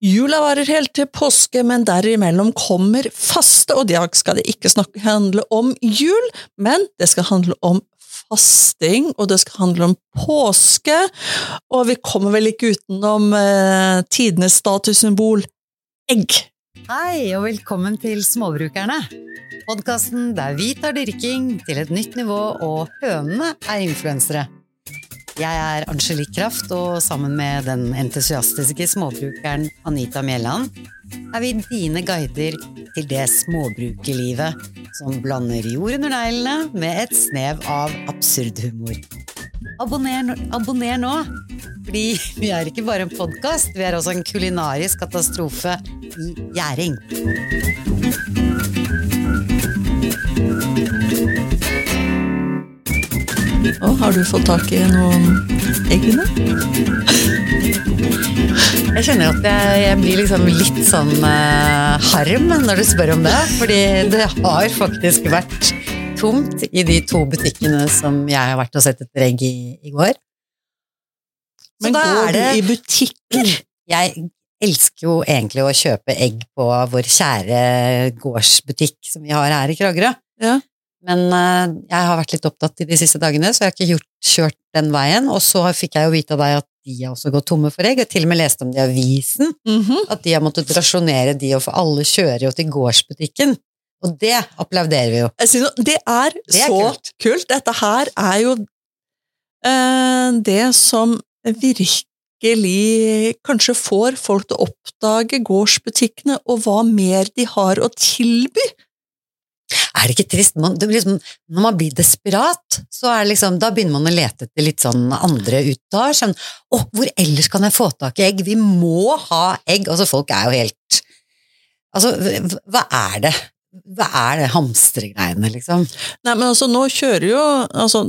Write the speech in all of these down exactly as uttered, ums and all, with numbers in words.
Jula varer helt til påske, men derimellom kommer faste, og i dag skal det ikke snakke, handle om jul, men det skal handle om fasting, og det skal handle om påske, og vi kommer vel ikke utenom eh, tidenes statussymbol, egg. Hei, og velkommen til Småbrukerne. Podcasten der vi tar dyrking til et nytt nivå, og hønene er influensere. Jeg er Angelique Kraft, og sammen med den entusiastiske småbrukeren Anita Mjelland er vi dine guider til det småbrukerlivet som blander jord under neglene med et snev av absurd humor. Abonner, abonner nå, fordi vi er ikke bare en podcast, vi er også en kulinarisk katastrofe i gjæring. Og har du fått tak i noen eggene? Jeg kjenner at jeg, jeg blir liksom litt sånn uh, harm når du spør om det, fordi det har faktisk vært tomt i de to butikkene som jeg har vært og sett etter egg i, i går. Så Men går det, du i butikker? Jeg elsker jo egentlig å kjøpe egg på vår kjære gårdsbutikk som vi har her i Kragerø. Ja. Men uh, jeg har vært litt opptatt i de siste dagene, så jeg har ikke gjort, kjørt den veien, og så fikk jeg jo vite av deg at de har også gått tomme for egg. Jeg til og med leste om det i avisen, Mm-hmm. at de har måttet rasjonere de, og for alle kjører jo til gårdsbutikken. Og det applauderer vi jo. Jeg synes, jo, det er, Det er så kult. kult. Dette her er jo eh, det som virkelig kanskje får folk til å oppdage gårdsbutikkene, og hva mer de har å tilby. Er det ikke trist? Man, det blir liksom, når man blir desperat, så er det liksom, da begynner man å lete etter litt sånn andre ut. Da er sånn, å, hvor ellers kan jeg få tak i egg? Vi må ha egg. Altså, folk er jo helt... Altså, hva er det? Hva er det hamstregreiene, liksom? Nei, men altså, nå kjører jo, altså,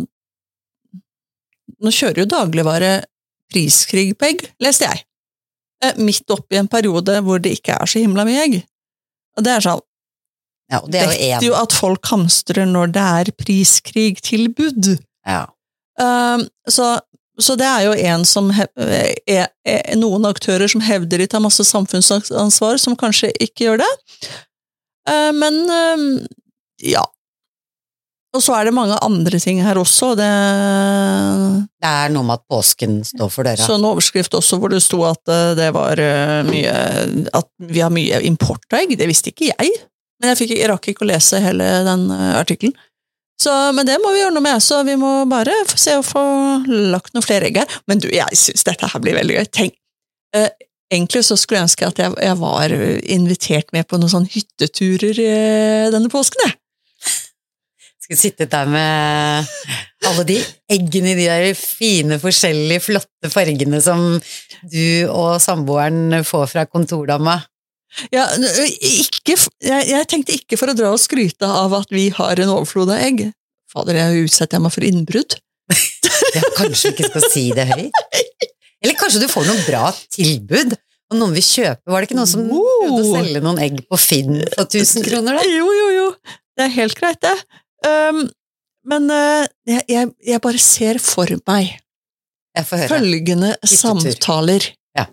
nå kjører jo dagligvare priskrig på egg, leste jeg. Eh, midt opp i en periode hvor det ikke er så himla mye egg. Og det er sånn, Ja, og det er jo vet en... jo at folk hamstrer når det er priskrig-tilbud. Ja. Um, så, så det er jo en som hev, er, er noen aktører som hevder de tar masse samfunnsansvar, som kanskje ikke gjør det. Uh, men um, ja. Og så er det mange andre ting her også. Det, Det er noe med at påsken står for døra. så en overskrift også hvor det sto at uh, det var uh, mye, at vi har mye import av egg. Det visste ikke jeg. Men jeg, fikk, jeg rakk ikke å lese hele den uh, artikkelen. Så, men det må vi gjøre noe med, så vi må bare få se å få lagt noen flere egg her. Men du, jeg synes dette her blir veldig gøy. Tenk, uh, egentlig så skulle jeg ønske at jeg, jeg var invitert med på noen sånne hytteturer uh, denne påsken, jeg. Skal sitte der med alle de eggene i de der fine, forskjellige, flotte fargene som du og samboeren får fra kontordama. Ja, ikke, jeg, jeg tenkte ikke for å dra og skryte av at vi har en overflod av egg. Fader, jeg utsetter meg for innbrudd. Ja, kanskje vi ikke skal si det høyt. Eller kanskje du får noen bra tilbud, og noen vil kjøpe. Var det ikke noen som prøvde å selge noen egg på Finn for tusen kroner da? Jo, jo, jo. Det er helt greit, det. Um, men uh, jeg, jeg, jeg bare ser for meg Jeg får høre. følgende Hyttetur. samtaler. Ja.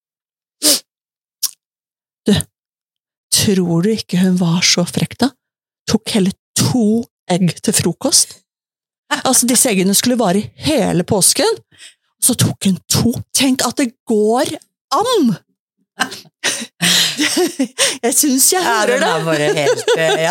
Du, tror du ikke hun var så frekk da? Tok hele to egg til frokost. Altså, disse eggene skulle vare i hele påsken. Så tok hun to. Tenk at det går an! Jeg synes jeg hører det. Ja, den er bare helt, ja.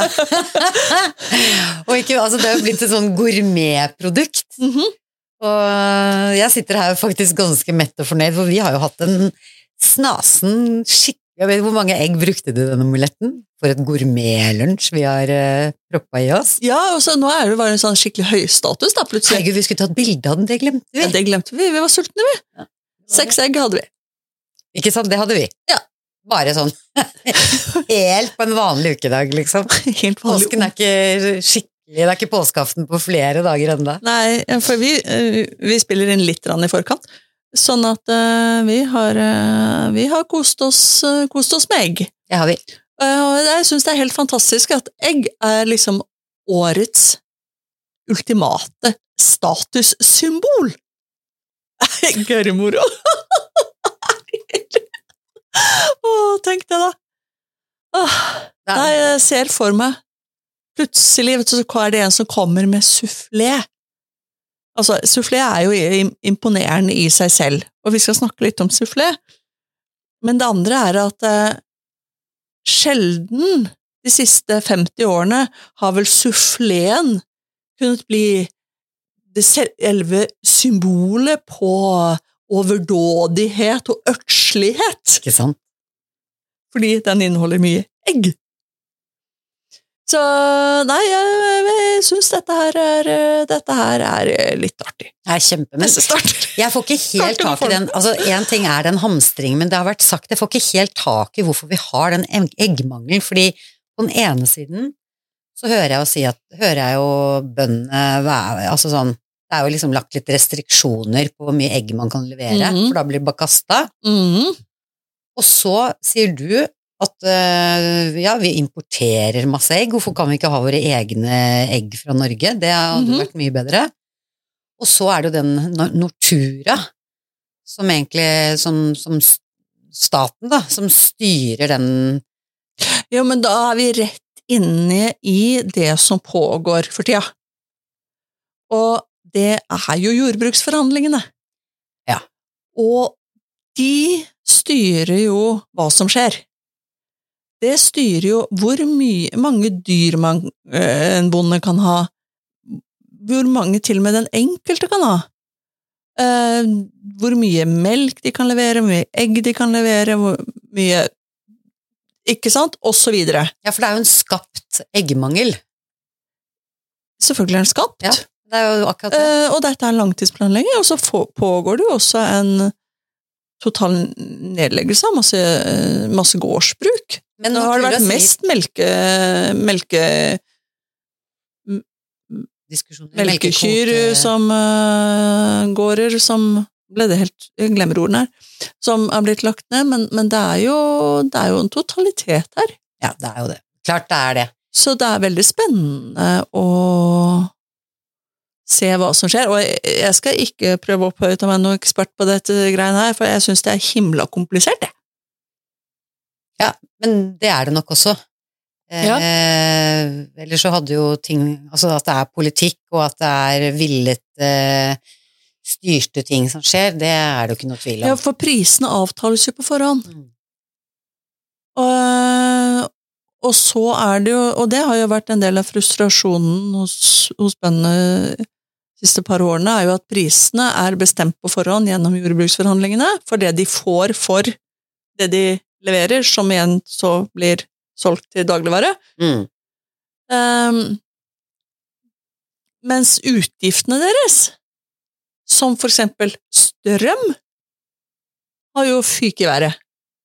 Og ikke, altså det har jo blitt et sånn gourmetprodukt. Mhm. Og jeg sitter her faktisk ganske mett og fornøyd, for vi har jo hatt en snasen skikkelig. Jeg vet, hvor mange egg brukte du denne omeleten? For et gourmetlunsj vi har uh, proppet i oss. Ja, og så nå er det bare en sånn skikkelig høystatus da, plutselig. Herregud, vi skulle tatt bilde av den, det glemte vi. Ja, det glemte vi, vi var sultne vi. Ja. Seks egg hadde vi. Ikke sant, det hadde vi. Ja. Bare sånn, helt på en vanlig ukedag, liksom. Helt vanlig. Påsken er ikke skikkelig, det er ikke påskeaften på flere dager enda. Nei, for vi, uh, vi spiller inn litt rann i forkant. Sånn at uh, vi har, uh, vi har kost oss, uh, kost oss med egg. Det har vi. Uh, og jeg synes det er helt fantastisk at egg er liksom årets ultimate statussymbol. Gørremoro. Å, tenk det da. Åh, nei, jeg ser for meg. Plutselig vet du, så er det en som kommer med soufflé. Altså, soufflé er jo imponerende i seg selv, og vi skal snakke litt om soufflé. Men det andre er at eh, sjelden de siste femti årene har vel souffléen kunnet bli det selve symbolet på overdådighet og ørtslighet. Ikke sant? Fordi den inneholder mye egg. Så nei, jeg, jeg synes dette her er, dette her er litt artig. Det er kjempe, men jeg får ikke helt tak i den, altså en ting er den hamstringen, men det har vært sagt, jeg får ikke helt tak i hvorfor vi har den eggmangelen, fordi på den ene siden så hører jeg jo si at, hører jeg jo bøndene, altså sånn, det er jo liksom lagt litt restriksjoner på hvor mye egg man kan levere, mm-hmm. for da blir det bare kastet. Mm-hmm. Og så sier du at uh, ja, vi importerer masse egg, hvorfor kan vi ikke ha våre egne egg fra Norge? Det hadde mm-hmm. vært mye bedre. Og så er det jo den Nortura, som egentlig, som, som staten da, som styrer den. Jo, men da er vi rett inne i det som pågår for tida. Og det er jo jordbruksforhandlingene. Ja. Og de styrer jo hva som skjer. Det styrer jo hvor mye, mange dyr man, øh, en bonde kan ha, hvor mange til og med den enkelte kan ha, uh, hvor mye melk de kan levere, hvor mye egg de kan levere, hvor mye, ikke sant, og så videre. Ja, for det er jo en skapt eggmangel. Selvfølgelig er den skapt. Ja, det er jo akkurat det. Uh, og dette er langtidsplanlegging, og så pågår det jo også en total nedleggelse av masse, masse gårdsbruk. Men nå har det vært mest melke, melke melkekyr som uh, gårder, som ble det helt, jeg glemmer orden her, som er blitt lagt ned, men, men det, er jo, det er jo en totalitet her. Ja, det er jo det. Klart det er det. Så det er veldig spennende å se hva som skjer, og jeg skal ikke prøve å opphøye til meg noen ekspert på dette greiene her, for jeg synes det er himla komplisert, det. Ja, men det er det nok også. Ja. Eh, ellers så hadde jo ting, altså at det er politikk, og at det er villet eh, styrte ting som skjer, det er det jo ikke noe tvil om. Ja, for prisene avtales jo på forhånd. Mm. Og, og så er det jo, og det har jo vært en del av frustrasjonen hos, hos bøndene de siste par årene, er jo at prisene er bestemt på forhånd gjennom jordbruksforhandlingene, for det de får for det de leverer, som igjen så blir solgt til dagligvare. Mm. Um, mens utgiftene deres, som for eksempel strøm, har jo fyk i været.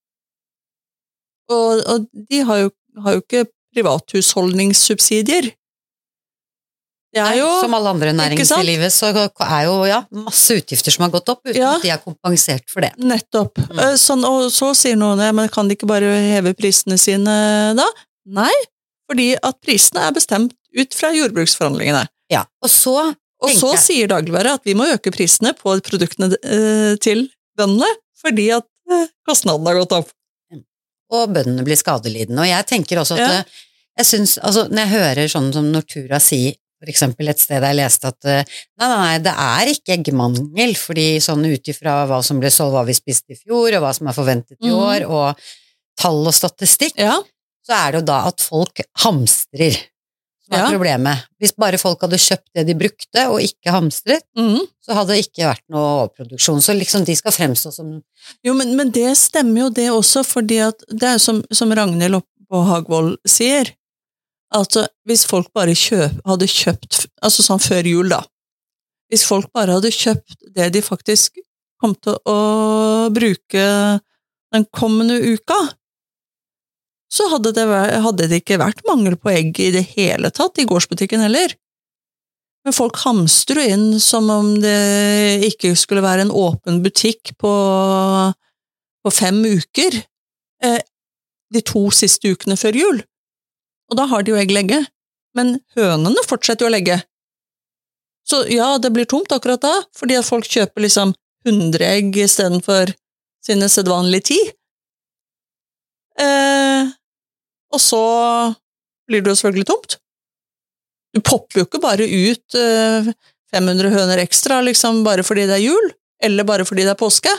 Og, og de har jo, har jo ikke privathusholdningssubsidier. Det er jo, som alle andre næringsliv i livet, så er jo ja, masse utgifter som har gått opp, uten ja, at de er kompensert for det. Nettopp. Mm. Sånn, og så sier noen det, men kan de ikke bare heve prisene sine da? Nei, fordi at prisene er bestemt ut fra jordbruksforhandlingene. Ja, og så, og så jeg... sier dagligvare at vi må øke prisene på produktene eh, til bøndene, fordi at eh, kostnadene har gått opp. Og bøndene blir skadelidende, og jeg tenker også at ja. jeg synes, altså, når jeg hører sånn som Nortura sier, for eksempel et sted jeg leste at nei, nei, nei, det er ikke eggmangel, fordi sånn utifra hva som ble solgt, hva vi spiste i fjor, og hva som er forventet i år, mm. og tall og statistikk, ja. så er det jo da at folk hamstrer, som er ja. problemet. Hvis bare folk hadde kjøpt det de brukte, og ikke hamstret, mm. så hadde det ikke vært noe overproduksjon, så liksom de skal fremstå som... Jo, men, men det stemmer jo det også, fordi at det er som, som Ragnhild på Hagvold sier, altså, hvis folk bare kjøp, hadde kjøpt, altså sånn før jul da, hvis folk bare hadde kjøpt det de faktisk kom til å bruke den kommende uka, så hadde det, hadde det ikke vært mangel på egg i det hele tatt i gårdsbutikken heller. Men folk hamstrer inn som om det ikke skulle være en åpen butikk på, på fem uker, eh, de to siste ukene før jul. Og da har de jo egg legge, men hønene fortsetter jo å legge. Så ja, det blir tomt akkurat da, fordi at folk kjøper liksom hundre egg i stedet for sine sedvanlige ti. Eh, og så blir det jo selvfølgelig tomt. Du popper jo ikke bare ut eh, fem hundre høner ekstra, liksom bare fordi det er jul, eller bare fordi det er påske.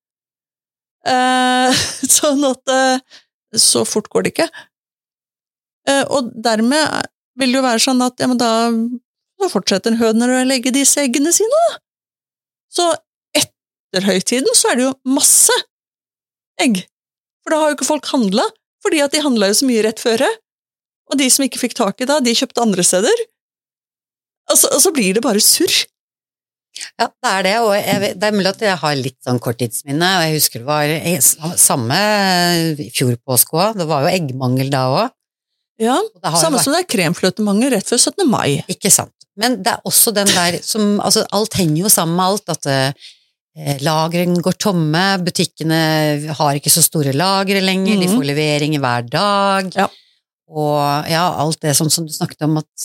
Eh, sånn at eh, så fort går det ikke. Eh, og dermed vil det jo være sånn at ja, men da, da fortsetter høner å legge disse eggene sine. Så etter høytiden så er det jo masse egg. For da har jo ikke folk handlet, fordi at de handlet jo så mye rett føre. Og de som ikke fikk tak i det, de kjøpte andre steder. Og så, og så blir det bare surr. Ja, det er det, og jeg, vet- det er mulig at jeg har litt sånn korttidsminne, og jeg husker det var jeg- samme i fjor påske også, det var jo eggmangel da også. Ja, Og det har jo samme vært- som det er kremfløtemangel rett før syttende mai. Ikke sant. Men det er også den der som, altså alt henger jo sammen med alt, at eh, lagren går tomme, butikkene har ikke så store lagre lenger, de Mhm. får leveringer hver dag, Ja. og ja, alt det sånn som du snakket om at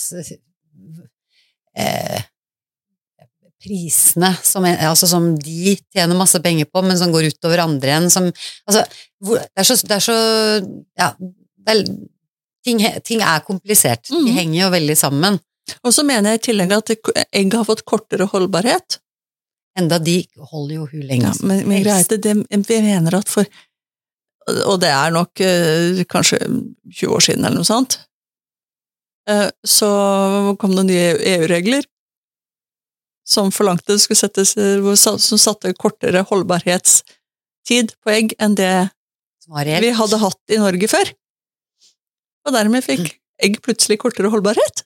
eh, prisene som, er, altså som de tjener masse penger på, men som går utover andre igjen, som, altså, hvor, det er så, det er så ja, det er, ting, ting er komplisert, de Mhm. henger jo veldig sammen. Og så mener jeg i tillegg at egg har fått kortere holdbarhet. Enda de holder jo hvor lenge Ja, men, men greit, det, det, vi mener at for, og det er nok eh, kanskje tjue år siden eller noe sånt, eh, så kom det nye E U-regler som forlangte det skulle settes, hvor sa- som satte kortere holdbarhetstid på egg enn det som var reelt. vi hadde hatt i Norge før. Og dermed fikk egg plutselig kortere holdbarhet.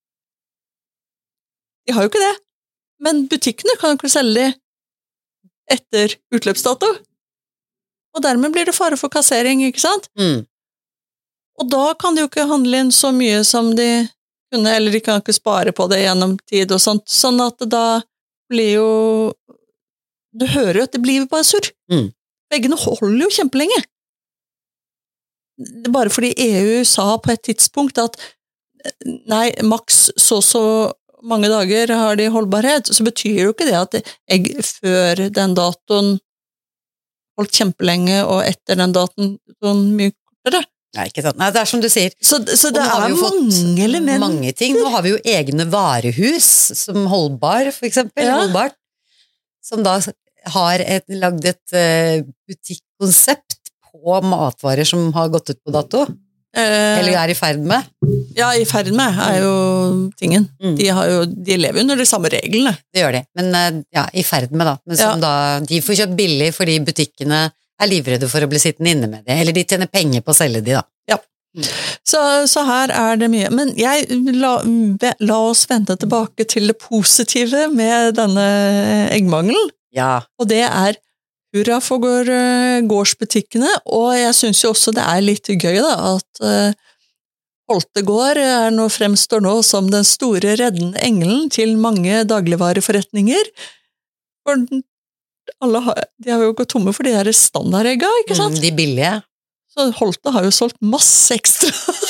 De har jo ikke det, men butikkene kan jo ikke selge de etter utløpsdato. Og dermed blir det fare for kassering, ikke sant? Mm. Og da kan de jo ikke handle inn så mye som de kunne, eller de kan ikke spare på det gjennom tid og sånt, sånn at det da blir jo, du hører jo at det blir bare surr. Mm. Eggene holder jo kjempelenge. Det er bare fordi E U sa på et tidspunkt at nei, maks så så mange dager har de holdbarhet, så betyr jo ikke det at egg før den datoen holdt kjempelenge, og etter den datoen mye kortere. Nei, ikke sant. Nei, det er som du sier. Så, så Og det nå har er vi jo fått mange elementer. mange ting. Nå har vi jo egne varehus, som Holdbar, for eksempel, Ja. Holdbart, som da har et, lagd et uh, butikkonsept på matvarer som har gått ut på dato, Eh, eller er i ferd med. ja, i ferd med er jo tingen. Mm. De, har jo, de lever jo under de samme reglene. Det gjør de, men eh, ja, i ferd med da. Men som da, de får kjøpt billig fordi butikkene er livredde for å bli sittende inne med det, eller de tjener penger på å selge de da. Så, så her er det mye. Men jeg, la, la oss vente tilbake til det positive med denne eggmangelen. Ja, Og det er hurra for går, eh, gårdsbutikkene, og jeg synes jo også det er litt gøy da, at uh, Holte gård er nå, fremstår nå som den store reddende engelen til mange dagligvareforretninger. For alle har, de har jo gått tomme for de der standardegga, ikke sant? mm, de billige. Så Holte har jo solgt masse ekstra.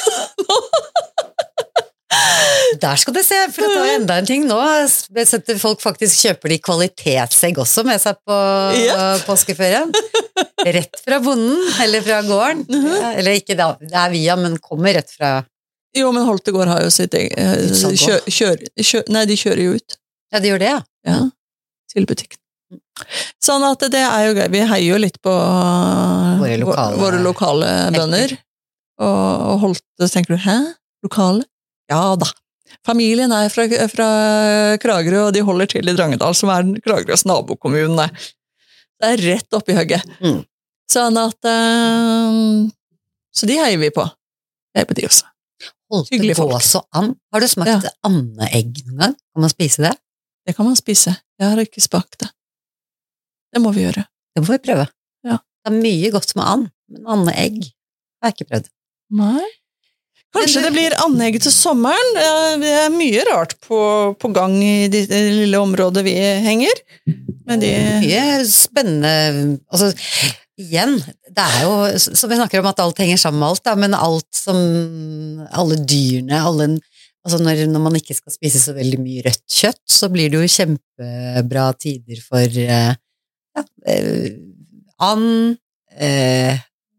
Der skal du se, for det er enda en ting nå. Setter folk faktisk kjøper de kvalitetsegg også med seg på Yep. påskeferien. Rett fra bonden, eller fra gården. Ja, eller ikke da, det er via, men kommer rett fra... Jo, men Holte gård har jo sitt eget eh, Utsalg kjør, kjør, kjør, Nei, de kjører jo ut. Ja, de gjør det, ja. Ja, til butikken. Sånn at det er jo gøy. Vi heier jo litt på Våre lokale- våre lokale bønder. Og, og Holte, tenker du, hæ? Lokale? Ja da. Familien er fra, fra Kragerø, og de holder til i Drangedal, som er Kragerøs nabokommune. Det er rett oppi høgget. Mm. Sånn at eh, så de heier vi på. Heier på de også. Holte Hyggelig folk. gås og and. Har du smakt andeegg noen gang? Kan man spise det? Det kan man spise. Jeg har ikke smakt det. Det må vi gjøre. Det må vi prøve. Ja. Det er mye godt med and, men andeegg har jeg ikke prøvd. Nei. Kanskje Men du- det blir anlegg til sommeren. Eh, Det er mye rart på, på gang i det det lille området vi henger. Men de, Mye spennende, altså igjen, det er jo, som vi snakker om at alt henger sammen med alt, da, men alt som, alle dyrene, alle, altså når, når man ikke skal spise så veldig mye rødt kjøtt, så blir det jo kjempebra tider for eh, ja, eh, and, eh,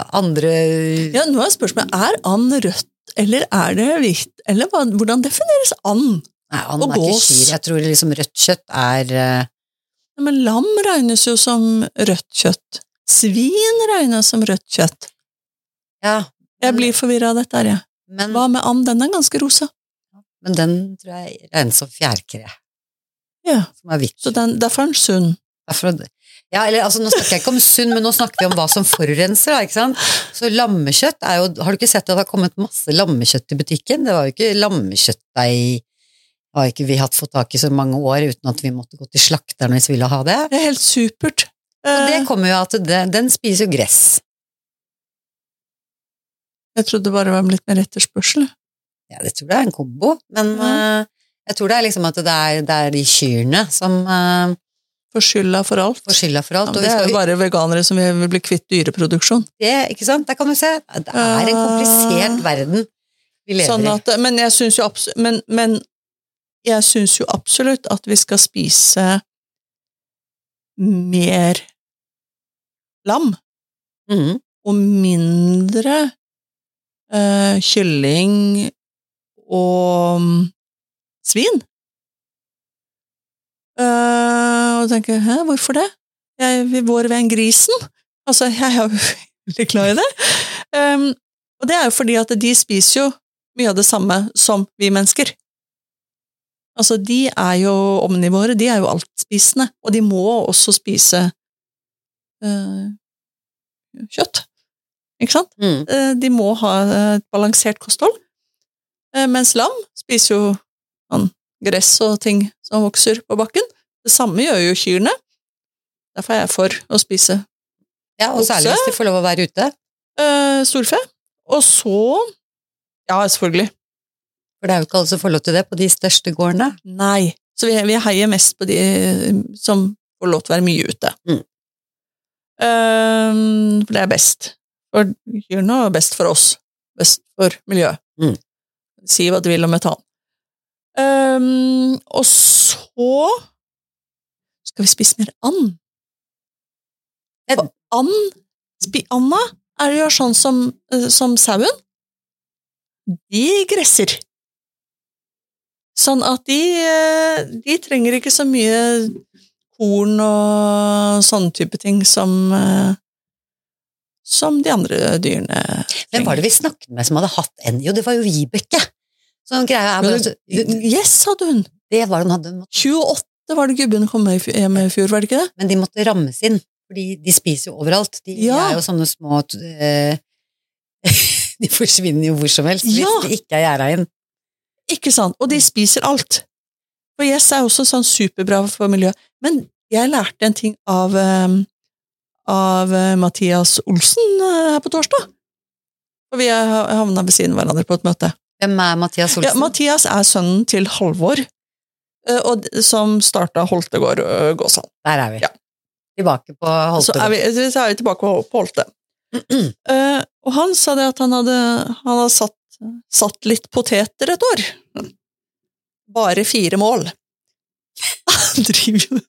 andre... Ja, nå er spørsmålet, er and rødt, eller er det hvitt? Eller hva, hvordan defineres and? Nei, and Og er ikke gås. kyr. Jeg tror liksom rødt kjøtt er... eh, Ja, men lam regnes jo som rødt kjøtt. Svin regnes som rødt kjøtt. Ja, Jeg blir forvirret av dette her, jeg. men, Hva med and? Den er ganske rosa. men den tror jeg regnes som fjærkre, Ja, som er hvitt. så den, derfor er den sunn. Derfor, ja, eller altså, nå snakker jeg ikke om sunn, men nå snakker vi om hva som forurenser, da, ikke sant? Så lammekjøtt er jo, har du ikke sett at det har kommet masse lammekjøtt i butikken? Det var jo ikke lammekjøttdeig, har ikke vi hatt fått tak i så mange år uten at vi måtte gå til slakteren hvis vi ville ha det. Det er helt supert. Og det Eh, kommer jo at det, den spiser jo gress. Jeg trodde det bare var litt mer etterspørsel. Ja, det tror jeg er en kombo, men Ja. eh, jeg tror det er liksom at det er, det er de kyrne som eh, For skylda for alt. får skylda for Ja, alt. og det vi er skal jo bare veganere som vil bli kvitt dyreproduksjon. det, ikke sant? Der kan du se. Det er en komplisert Ja. verden vi lever Sånn i. at, men jeg syns jo, abs- men, men jeg syns jo absolutt at vi skal spise mer lam, Mhm. og mindre eh, kylling og mm, svin. Eh, og tenker, hæ, hvorfor det? Jeg vil vår ved en grisen. Altså, jeg er jo veldig glad i det. Um, og det er jo fordi at de spiser jo mye av det samme som vi mennesker. Altså, de er jo omnivåre, de er jo altspisende, og de må også spise eh, kjøtt. Ikke sant? Mhm. Eh, de må ha et balansert kosthold. Eh, mens lam spiser jo sånn gress og ting som vokser på bakken. Det samme gjør jo kyrne. Derfor er jeg for å spise Ja, og særlig okse. hvis de får lov å være ute. eh, storfe. Og så, ja, selvfølgelig, For det er jo ikke alle som får lov til det på de største gårdene. nei. Så vi, vi heier mest på de som får lov til å være mye ute. Mm. Eh, for det er best for kyrne, og best for oss. Best for miljøet. Mm. Si hva du vil om metan. Um, og så skal vi spise mer and. Ja. Og and, spi, anda er jo sånn som, eh, som sauen. De gresser. Sånn at de, eh, de trenger ikke så mye korn og sånne type ting som, eh, som de andre dyrene trenger. Hvem var det vi snakket med som hadde hatt en? Jo, det var jo Vibeke. Sånn greia er bare Men at det- Yes, hadde hun. det var hun hadde, tjueåtte var det gubben kom med i fj- hjem i fjor, var det ikke det? men de måtte rammes inn, fordi de spiser jo overalt. De Ja. er jo sånne små eh, De forsvinner jo hvor som helst hvis Ja. de ikke er gjerda inn. Ikke sant? Og de spiser alt. For gjess er også sånn superbra for miljøet. Men jeg lærte en ting av, eh, av eh, Mathias Olsen eh, her på torsdag. Og vi har havnet ved siden av hverandre på et møte. Hvem er Mathias Olsen? Ja, Mathias er sønnen til Halvor, eh, og, som startet Holtegård eh, Gåsand. Der er vi. Ja. Tilbake på Så er, Holtegård. vi, så er vi tilbake på, på Holte. Eh, og han sa det at han hadde, han hadde satt, satt litt poteter et år. Bare fire mål. Han driver jo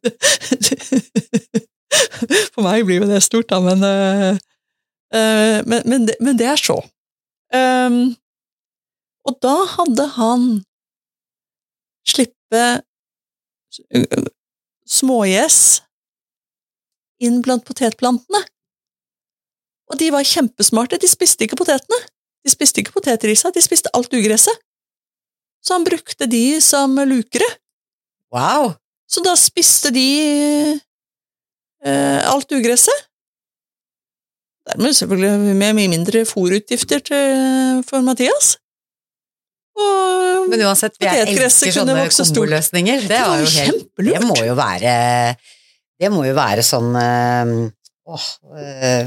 For meg blir jo det stort, da, men, eh, eh, men, men, det, men det er så. Um, og da hadde han slippe uh, smågjess inn blant potetplantene. Og de var kjempesmarte, de spiste ikke potetene. De spiste ikke poteter i seg, de spiste alt ugresset. Så han brukte de som lukere. Wow! Så da spiste de eh, alt ugresset. Dermed selvfølgelig med mye mindre fôrutgifter til, for Mathias. Og Men uansett, jeg Potetgresset elsker kunne sånne vokse stort. komboløsninger. Det, Det var var jo jo helt, kjempelurt. det må jo være Det må jo være sånn eh, åh, eh,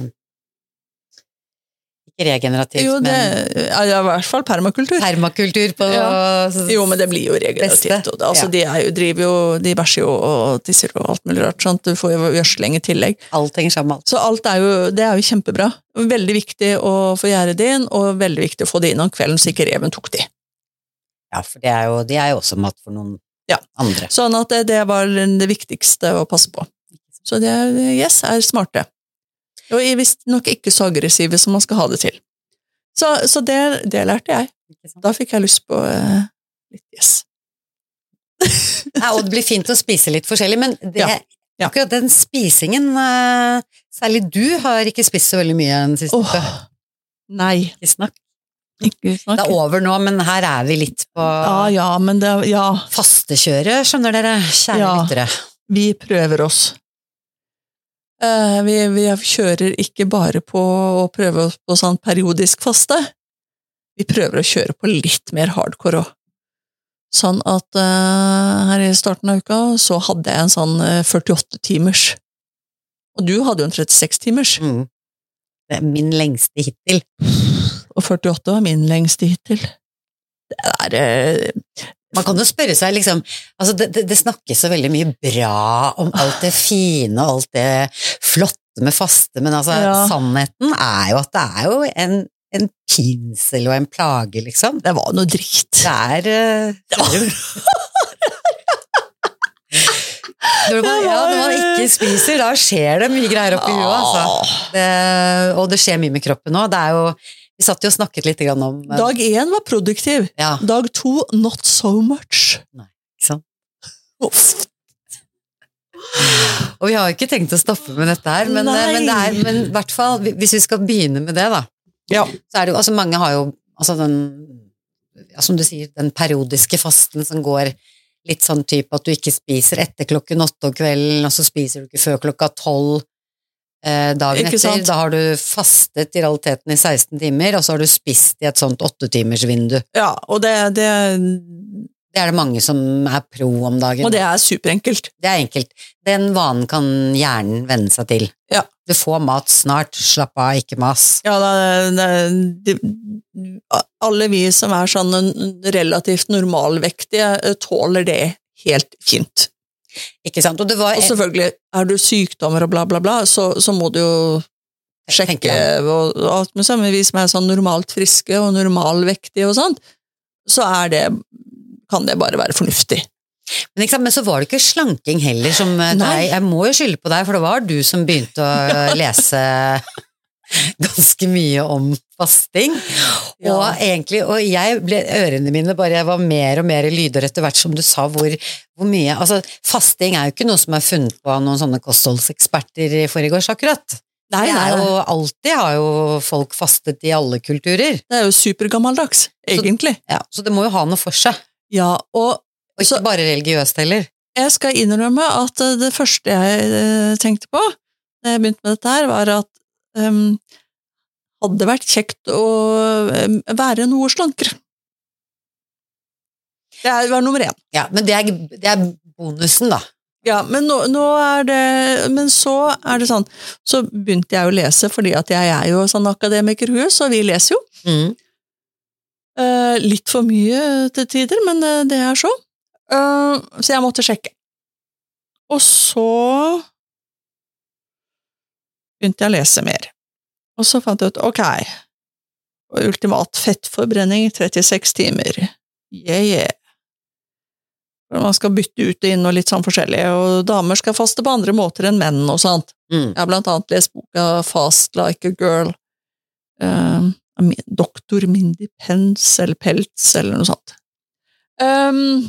ikke regenerativt, jo, det men ja, i hvert fall permakultur. permakultur på Ja. Jo, men det blir jo regenerativt. Beste. Og det, altså, Ja. de, er jo, driver jo, de bæsjer jo og tisser og alt mulig rart, sånn at du får jo gjødsling i tillegg. Alt henger sammen. Så alt er jo, det er jo kjempebra. Veldig viktig å få gjerdet det inn, og veldig viktig å få det inn om kvelden, så ikke reven tok de. Ja, for det er jo, det er jo også mat for noen Ja. andre. Sånn at det, det var det viktigste å passe på. Så det er, yes, er smarte. Og jeg visste nok ikke så aggressive som man skal ha det til. Så, så det, det lærte jeg. Da fikk jeg lyst på uh, litt yes. Ja, og det blir fint å spise litt forskjellig, men det, ja. Ja. akkurat den spisingen, uh, særlig du har ikke spist så veldig mye den siste. Åh, nei. Ikke snakk. Ikke snakk. Det er over nå, men her er vi litt på ja, ja, men det, ja. fastekjøret, skjønner dere, kjære ja, lyttere. Vi prøver oss. Uh, vi, vi kjører ikke bare på å prøve oss på sånn periodisk faste. Vi prøver å kjøre på litt mer hardcore også. Sånn at uh, her i starten av uka så hadde jeg en sånn uh, førtiåtte timers. Og du hadde jo en trettiseks timers. Mm. Det er min lengste hittil. Og førtiåtte var min lengste hittil. Det er... Uh, Man kan jo spørre seg, liksom, altså det, det, det snakkes så veldig mye bra om alt det fine og alt det flotte med faste, men altså, ja. Sannheten er jo at det er jo en, en pinsel og en plage, liksom. Det var noe dritt. Det er... Uh, det var... når, man, ja, når man ikke spiser, da skjer det mye greier oppi huet, altså. Det, og det skjer mye med kroppen nå. Det er jo... Vi satt jo og snakket litt om... Um... Dag én var produktiv. Ja. Dag to, not so much. Nei, ikke sant? Og vi har jo ikke tenkt å stoppe med dette her, men, men, det er, men i hvert fall, hvis vi skal begynne med det da, ja. Så er det jo, altså mange har jo, altså den, ja, som du sier, den periodiske fasten som går litt sånn type at du ikke spiser etter klokken åtte om kvelden, og så spiser du ikke før klokka tolv, dagen etter, da har du fastet i realiteten i seksten timer, og så har du spist i et sånt åtte timers vindu. Ja, og det, det, det er det mange som er pro om dagen. Og det er superenkelt. Det er enkelt. Den vanen kan hjernen vende seg til. Ja. Du får mat snart, slapp av, ikke mas. Ja, det, det, det, alle vi som er sånn relativt normalvektige tåler det helt fint. Ikke sant? Og, det var... og selvfølgelig, er du sykdommer og bla bla bla, så, så må du jo sjekke, og, og med vi som er sånn normalt friske og normalvektige og sånt, så er det, kan det bare være fornuftig. Men, ikke sant? Men så var det ikke slanking heller som deg. Jeg må jo skylde på deg, for det var du som begynte å lese ganske mye om fasting, ja. Og egentlig, og jeg ble, ørene mine bare, jeg var mer og mer i lyder etter hvert som du sa hvor, hvor mye, altså fasting er jo ikke noe som er funnet på av noen sånne kostholdseksperter i forrige akkurat. Nei, nei, nei. Og alltid har jo folk fastet i alle kulturer. Det er jo supergammeldags, egentlig. Så, ja, så det må jo ha noe for seg. Ja, og, og ikke så, bare religiøst heller. Jeg skal innrømme at det første jeg tenkte på da jeg begynte med dette her, var at um, hadde vært kjekt å være noe slankere. Det var nummer én. Ja, men det er, det er bonusen da. Ja, men nå, nå er det, men så er det sånn, så begynte jeg å lese, fordi at jeg er jo sånn akademikerhue, så vi leser jo. Mm. Uh, litt for mye til tider, men uh, det er så. Uh, så jeg måtte sjekke. Og så begynte jeg å lese mer. Og så fant jeg ut, ok, ultimat fettforbrenning, trettiseks timer. Yeah, yeah. Man skal bytte ut og inn og litt sånn forskjellig, og damer skal faste på andre måter enn menn og sånt. Mm. Jeg har blant annet lest boka Fast Like a Girl, um, doktor Mindy Pence, eller Peltz, eller noe sånt. Um,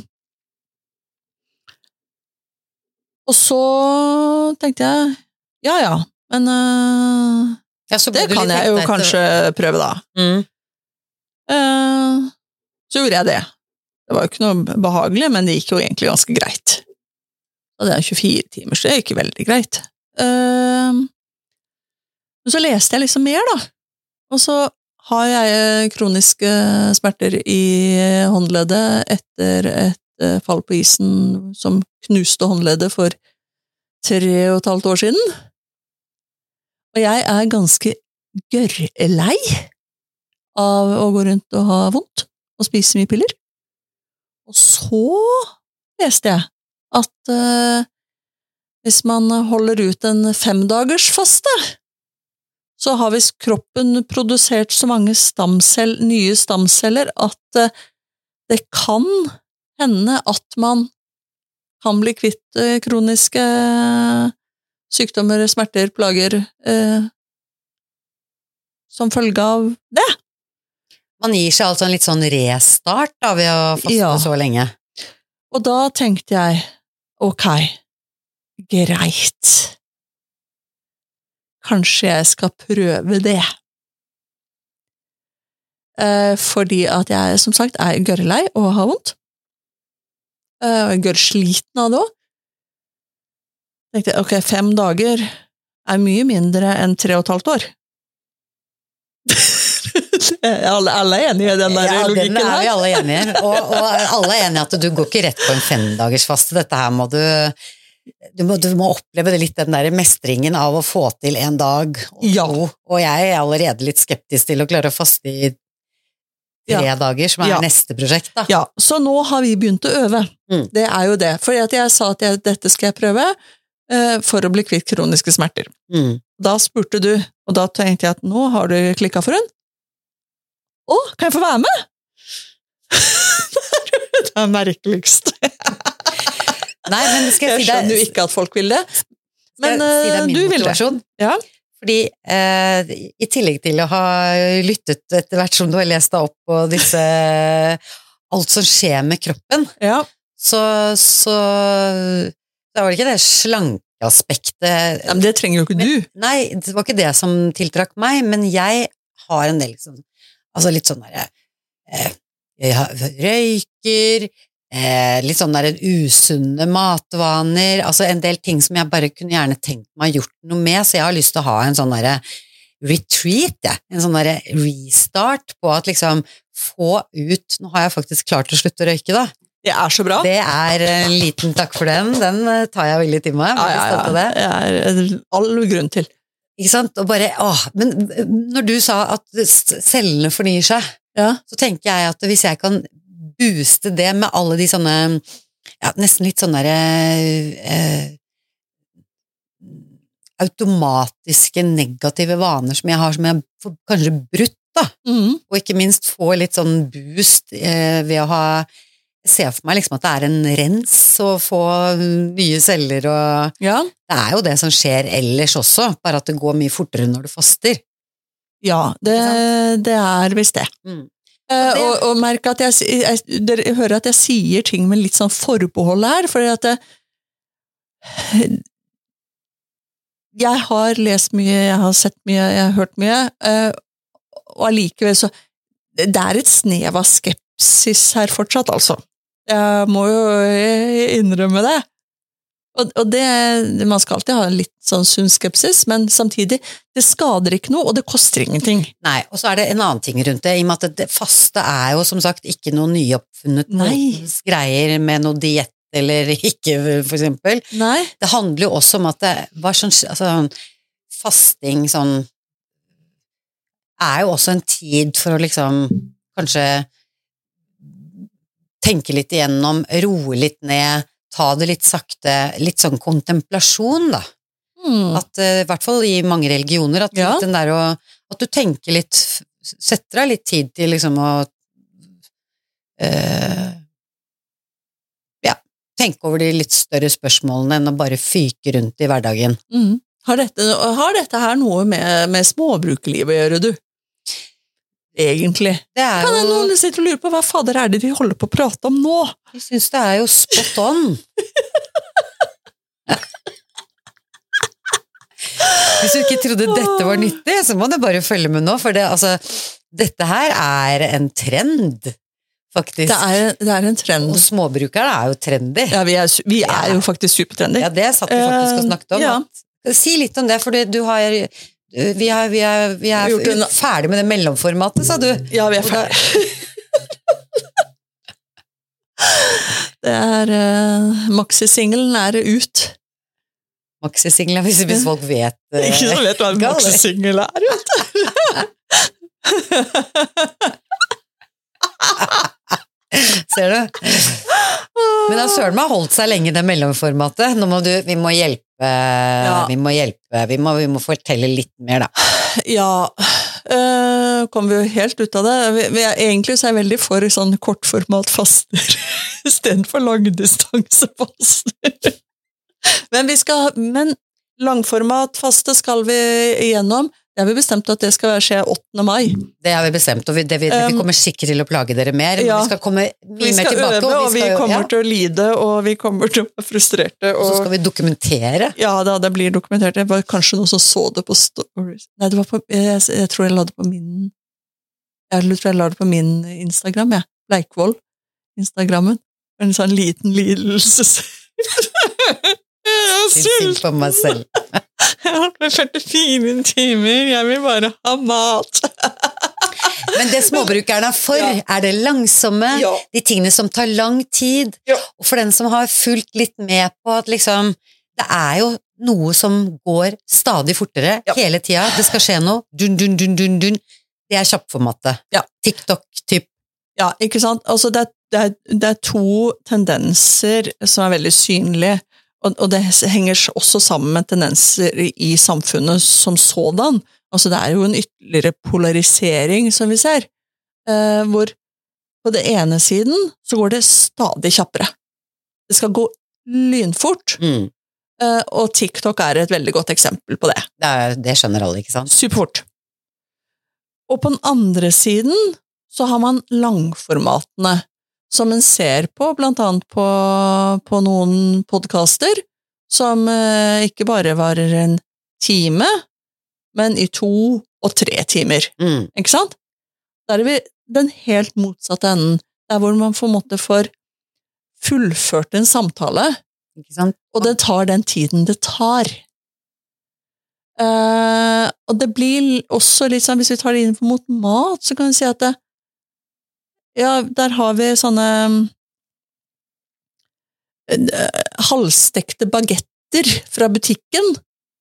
og så tenkte jeg, ja, ja, men uh, ja, det kan jeg jo etter. Kanskje prøve da. Mm. Uh, så gjorde jeg det. Det var jo ikke noe behagelig, men det gikk jo egentlig ganske greit. Og det er tjuefire timer, så det er ikke veldig greit. Uh, men så leste jeg liksom mer da. Og så har jeg kroniske smerter i håndleddet etter et fall på isen som knuste håndleddet for tre og et halvt år siden. Og jeg er ganske gørrlei av å gå rundt og ha vondt og spise mye piller. Og så leste jeg at uh, hvis man holder ut en femdagers faste, så har visst kroppen produsert så mange stamcell, nye stamceller at uh, det kan hende at man kan bli kvitt uh, kroniske sykdommer, smerter, plager, uh, som følge av det. Man gir seg altså en litt sånn restart da, ved å faste Ja. så lenge. Og da tenkte jeg, ok, greit. Kanskje jeg skal prøve det. Eh, fordi at jeg, som sagt, er gørrelei og har vondt. Eh, og jeg gør sliten av det også. Tenkte jeg, ok, fem dager er mye mindre enn tre og et halvt år. alle, alle er enige i den der Ja, logikken den er vi her. alle enige i. Og, og alle er enige at du går ikke rett på en femdagersfaste. Dette her må du, du må, du må oppleve det litt, den der mestringen av å få til en dag og Ja. to. Og jeg er allerede litt skeptisk til å klare å faste i tre Ja. dager, som er Ja. neste prosjekt da. Ja, så nå har vi begynt å øve. Mm. Det er jo det. For at jeg sa at jeg, dette skal jeg prøve eh, for å bli kvitt kroniske smerter. Mm. Da spurte du, og da tenkte jeg at nå har du klikket for hun. Å, kan jeg få være med? Det er merkeligst. Nei, men skal jeg, Jeg si skjønner deg, jo ikke at folk vil det. skal Men jeg si deg eh, min du vil det. motivasjon? Ja. Fordi eh, i tillegg til å ha lyttet etter hvert som du har lest deg opp på disse alt som skjer med kroppen, Ja. så, så det var ikke det slankeaspektet. Ja, men det trenger jo ikke du. Nei, det var ikke det som tiltrakk meg, men jeg har en del sånn, altså litt sånn der, eh, jeg har- røyker, eh, litt sånn der usunne matvaner, altså en del ting som jeg bare kunne gjerne tenkt meg gjort noe med, så jeg har lyst til å ha en sånn der retreat, ja. En sånn der restart på at liksom få ut, nå har jeg faktisk klart å slutte å røyke da. Det er så bra. Det er en liten takk for den, den eh, tar jeg veldig til meg. Ja, Jeg er ja, stolt av ja. det. Det er all grunn til. Ikke sant? Og bare, åh, men når du sa at cellene fornyer seg, Ja. så tenker jeg at hvis jeg kan booste det med alle de sånne, ja, nesten litt sånne der, eh, automatiske negative vaner som jeg har, som jeg får kanskje brutt da, Mm. og ikke minst få litt sånn boost eh, ved å ha, se for meg liksom at det er en rens og få nye celler, og Ja. det er jo det som skjer ellers også, bare at det går mye fortere når du faster. Ja, det, det er visst det. Mm. Eh, det- og, og merk at jeg, jeg, dere hører at jeg sier ting med litt sånn forbehold her, fordi at det, jeg har lest mye, jeg har sett mye, jeg har hørt mye, eh, og allikevel så, det er et snev av skepsis her fortsatt, altså. Jeg må jo innrømme det. Og, og det, man skal alltid ha en litt sånn sunn skepsis, men samtidig, det skader ikke noe, og det koster ingenting. Nei, og så er det en annen ting rundt det, i og med at det faste er jo som sagt ikke noe nyoppfunnet Nei. greier med noe diett eller ikke, for eksempel. Nei. Det handler jo også om at det var sånn, altså, fasting sånn, er jo også en tid for å liksom, kanskje tenke litt igjennom, roe litt ned, ta det litt sakte, litt sånn kontemplasjon da. Mm. At, uh, i hvert fall i mange religioner, at, Ja. den der å, at du tenker litt, setter deg litt tid til liksom å uh, ja, tenke over de litt større spørsmålene enn å bare fyke rundt i hverdagen. Mm. Har, dette, har dette her noe med, med småbrukerlivet å gjøre, du? Egentlig. Det er Kan jeg jo, noen sitte og lure på hva fader er det de holder på å prate om nå? jeg synes det er jo spot on. Hvis du ikke trodde dette var nyttig, så må du bare følge med nå, for det, altså, dette her er en trend, faktisk. Det er, det er en trend. Og småbrukerne er jo trendy. Ja, vi er, su- vi er jo faktisk supertrendy. Ja, det satt vi faktisk og snakket om. Eh, ja. At- Si litt om det, for du har, vi er, vi er, vi er Gjort en- ferdig med det mellomformatet, sa du. Ja, vi er ferdig. Det er uh, Maxi-singlen er ut. Maxi-singler, hvis, hvis folk vet. eh, Ikke så vet du hva en Gal, det. Maxi-singel er, vet du. Ser du? Men da søren meg har holdt seg lenge i det mellomformatet. Nå må du, vi må hjelpe, vi må hjelpe, vi må, vi må fortelle litt mer da. Ja, uh, kom vi jo helt ut av det. Vi, vi er, egentlig så er jeg veldig for sånn kortformat faster, i stedet for langdistansefaster. Men vi skal, men langformat faste skal vi igjennom. Jeg har bestemt at det skal skje åttende mai. Det har vi bestemt, og vi, det, vi, vi kommer sikkert til å plage dere mer. Ja, vi skal komme mye vi skal mer tilbake. øve, og vi, skal, vi kommer ja. til å lide, og vi kommer til å være frustrerte. Og, og så skal vi dokumentere. Ja, da, det blir dokumentert. Det var kanskje noen som så det på stories. Nei, det var på, jeg, jeg tror jeg la det på min Jeg tror jeg la det på min Instagram, jeg. Ja. Bleikvoll. Instagrammen. En sånn liten lidelse. Synd på meg selv. Jeg har vært førtifire timer, jeg vil bare ha mat. Men det småbrukerne er for, ja. Er det langsomme, ja. De tingene som tar lang tid, ja. Og for den som har fulgt litt med på at liksom, det er jo noe som går stadig fortere, ja. Hele tida, det skal skje noe, dun, dun, dun, dun, dun. Det er kjappformatet. Ja. TikTok-typ. Ja, ikke sant? Altså, det er, det, er, det er to tendenser som er veldig synlige, og, og det henger også sammen med tendenser i samfunnet som sådan. Altså, det er jo en ytterligere polarisering som vi ser, eh, hvor på det ene siden så går det stadig kjappere. Det skal gå lynfort, mm. eh, og TikTok er et veldig godt eksempel på det. Det, er, det skjønner alle, ikke sant? Superfort. Og på den andre siden så har man langformatene, som en ser på, blant annet på, på noen podcaster, som eh, ikke bare varer en time, men i to og tre timer. Mm. Ikke sant? Der er vi den helt motsatte enden, der hvor man på en måte får fullført en samtale, ikke sant? Og det tar den tiden det tar. Uh, og det blir også litt sånn, hvis vi tar det inn mot mat, så kan vi si at det, ja, der har vi sånne uh, halvstekte bagetter fra butikken.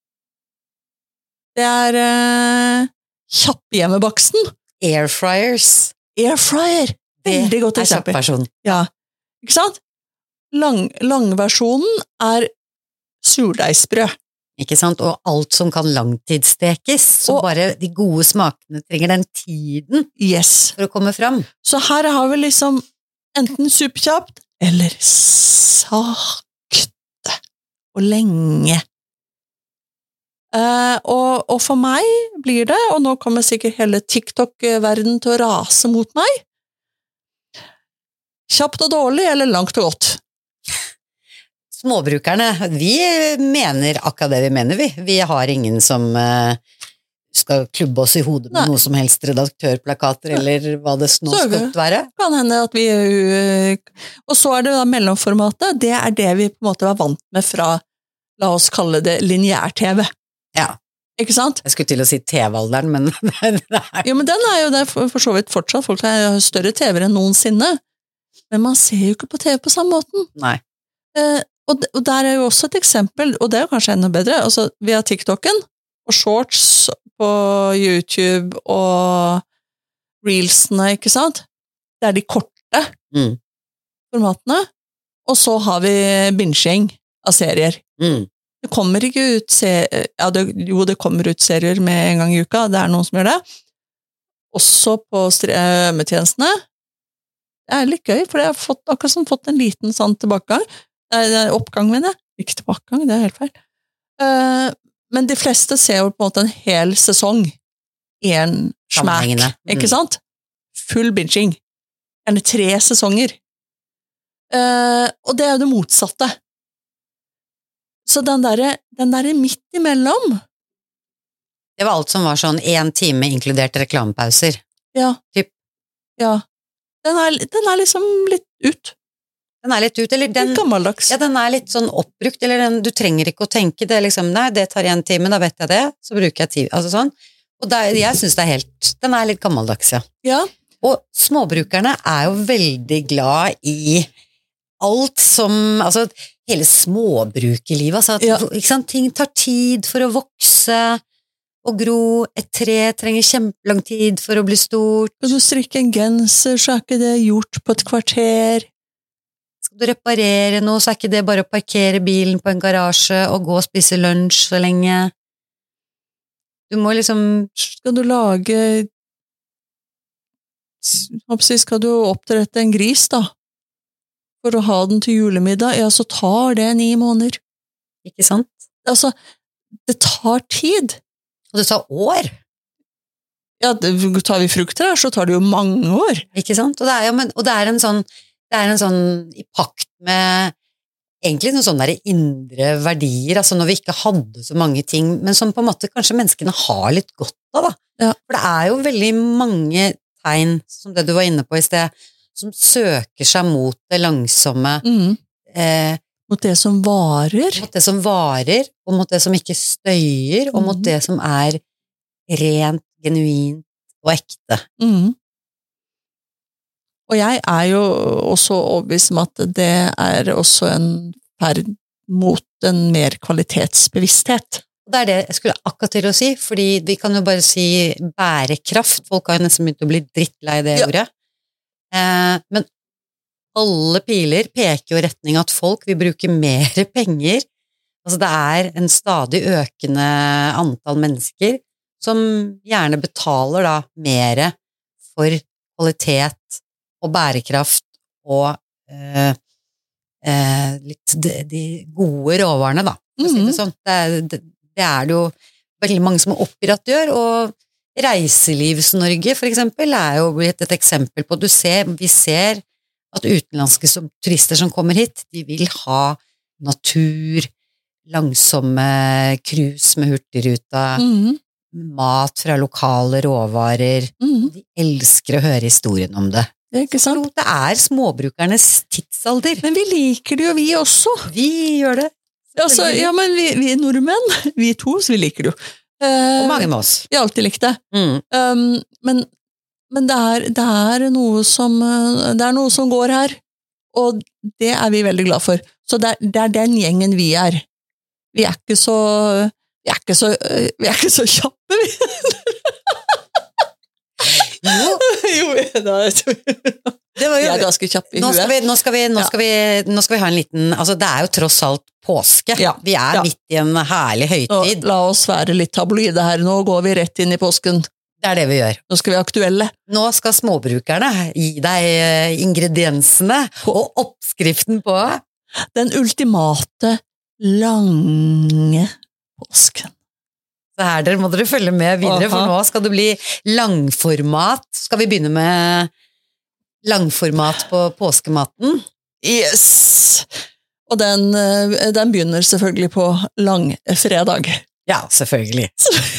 Det er uh, kjapp-hjemmebaksten. Airfryers. Airfryer. Veldig godt eksempel. Det er kjapp-versjon. Ja, ikke sant? Lang, langversjonen er surdeigsbrød. Ikke sant? Og alt som kan langtidsstekes, så og, bare de gode smakene trenger den tiden yes. For å komme fram. Så her har vi liksom enten superkjapt, eller sakte og lenge. Uh, og, og for meg blir det, og nå kommer sikkert hele TikTok-verden til å rase mot meg, kjapt og dårlig, eller langt og godt. Småbrukerne, vi mener akkurat det vi mener, vi. Vi har ingen som uh, skal klubbe oss i hodet med Nei. Noe som helst redaktørplakater, Nei. Eller hva det nå skal være. Kan hende at vi... Uh, og så er det da mellomformatet, det er det vi på en måte var vant med fra, la oss kalle det lineær-T V. Ja. Ikke sant? Jeg skulle til å si T V-alderen, men... jo, men den er jo det for, for så vidt fortsatt. Folk har større T V-er enn noensinne. Men man ser jo ikke på T V på samme måten. Nei. Uh, Og, og der er jo også et eksempel, og det er jo kanskje enda bedre, altså vi har TikToken, og shorts på YouTube, og reelsene, ikke sant? Det er de korte mm. formatene, og så har vi binging av serier. Mm. Det kommer ikke ut serier, ja, det, jo det kommer ut serier med en gang i uka, det er noen som gjør det, også på strømmetjenestene. Det er litt gøy, for jeg har fått, akkurat som fått en liten sånn tilbakegang, det er oppgang med det, ikke tilbakegang, det er helt feil. Uh, men de fleste ser jo på en måte en hel sesong i en smack, mm. ikke sant? Full binging. Gjerne tre sesonger. Uh, og det er jo det motsatte. Så den der, den der midt imellom. Det var alt som var sånn en time inkludert reklamepauser. Ja. Typ. Ja. Den er, den er liksom litt ut. Den er litt ut, eller den, ja, den er litt sånn oppbrukt, eller den, du trenger ikke å tenke det, liksom, nei, det tar en time, da vet jeg det, så bruker jeg tid, altså sånn, og der, jeg synes det er helt, den er litt gammeldags, ja. Ja. Og småbrukerne er jo veldig glad i alt som, altså, hele småbrukerlivet, altså, at, ja. Ikke sant, ting tar tid for å vokse, og gro, et tre trenger kjempelang tid for å bli stort. Hvis du strikker en genser, så er ikke det gjort på et kvarter. Skal du reparere noe, så er ikke det bare å parkere bilen på en garasje og gå og spise lunsj så lenge. Du må liksom... Skal du lage... Skal du oppdrette en gris, da? For å ha den til julemiddag, ja, så tar det ni måneder. Ikke sant? Altså, det tar tid. Og det tar år. Ja, det- tar vi frukter her, så tar det jo mange år. Ikke sant? Og det er, jo, men, og det er en sånn, det er en sånn i pakt med egentlig noen sånne der indre verdier, altså når vi ikke hadde så mange ting, men som på en måte kanskje menneskene har litt godt av, da. Ja. For det er jo veldig mange tegn, som det du var inne på i sted, som søker seg mot det langsomme, Mm. eh, Mot det som varer. mot det som varer, og mot det som ikke støyer, og mot Mhm. det som er rent, genuint og ekte. Mm. Og jeg er jo også overbevist om at det er også en ferd mot en mer kvalitetsbevissthet. Og det er det jeg skulle akkurat til å si, fordi vi kan jo bare si bærekraft, folk har jo nesten begynt å bli drittlei det Ja. ordet. Eh, men alle piler peker jo i retning at folk vil bruke mer penger. Altså det er en stadig økende antall mennesker som gjerne betaler da mer for kvalitet og bærekraft og eh, eh, litt de, de gode råvarene, da. For å si det sånn. Det er, det, det er det jo veldig mange som oppgir at det gjør, og Reiselivs-Norge, for eksempel, er jo blitt et eksempel på, du ser, vi ser at utenlandske som, turister som kommer hit, de vil ha natur, langsomme cruise med hurtigruta, Mm. mat fra lokale råvarer, Mm. de elsker å høre historien om det. Det er ikke sant? Det er småbrukernes tidsalder. Men vi liker det jo, vi også. Vi gjør det. Altså, ja, men vi, vi nordmenn, vi to, så vi liker det jo. Eh, Og mange med oss. Vi har alltid likt det. Mm. Um, men men det, er, det, er noe som, eh, det er noe som går her, og det er vi veldig glad for. Så det er, det er den gjengen vi er. Vi er ikke så Vi er ikke så, eh, vi er ikke så kjappe, vi. Jo, jo, det er, det var vi jo er ganske kjappe i Nå skal, huet. vi, nå, skal vi, nå, Ja. skal vi, nå skal vi ha en liten Altså, det er jo tross alt påske. Ja. Vi er Ja. midt i en herlig Nå, høytid. la oss være litt tabloide her. Nå går vi rett inn i påsken. Det er det vi gjør. Nå skal vi være aktuelle. Nå skal småbrukerne gi deg eh, ingrediensene og oppskriften på Den ultimate, lange påsken. Så her dere må dere følge med videre, Aha. for nå skal det bli langformat. Skal vi begynne med langformat på påskematen? Yes! Og den, eh, den begynner selvfølgelig på langfredag. Ja, selvfølgelig.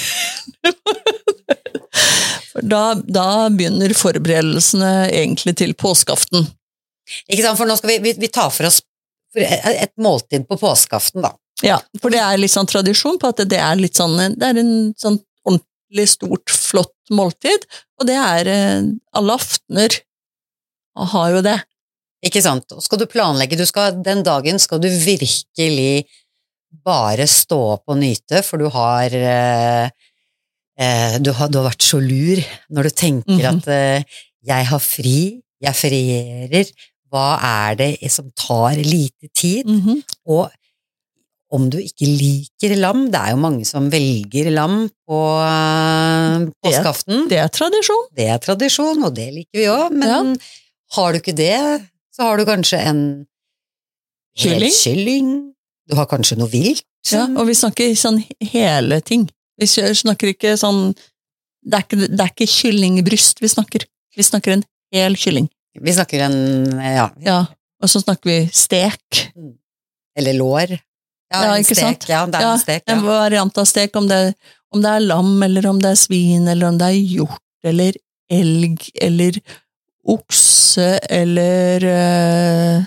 For da, da begynner forberedelsene egentlig til påskeaften. Ikke sant, for nå skal vi, vi, vi ta for oss et, et måltid på påskeaften, da. Ja, for det er litt sånn tradisjon på at det er litt sånn, det er en sånn ordentlig stort, flott måltid, og det er eh, alle aftener har jo det. Ikke sant? Og skal du planlegge, du skal, den dagen skal du virkelig bare stå opp og nyte, for du har, eh, eh, du har, du har vært så lur når du tenker Mhm. at eh, jeg har fri, jeg ferierer, hva er det som tar lite tid? Mhm. Og om du ikke liker lam, det er jo mange som velger lam på eh, påskeaften. Det er tradisjon. Det er tradisjon, og det liker vi også, men har du ikke det, så har du kanskje en Kylling. kylling, du har kanskje noe vilt. Ja, og vi snakker sånn hele ting. Vi snakker ikke sånn, det er ikke, det er ikke kyllingbryst vi snakker. Vi snakker en hel kylling. Vi snakker en, ja, Ja, og så snakker vi stek. eller lår. Ja, Ja, en ikke stek, sant? ja, det er Ja, en stek, en ja. variant av stek, om det, om det er lam, eller om det er svin, eller om det er hjort, eller elg, eller okse, eller uh,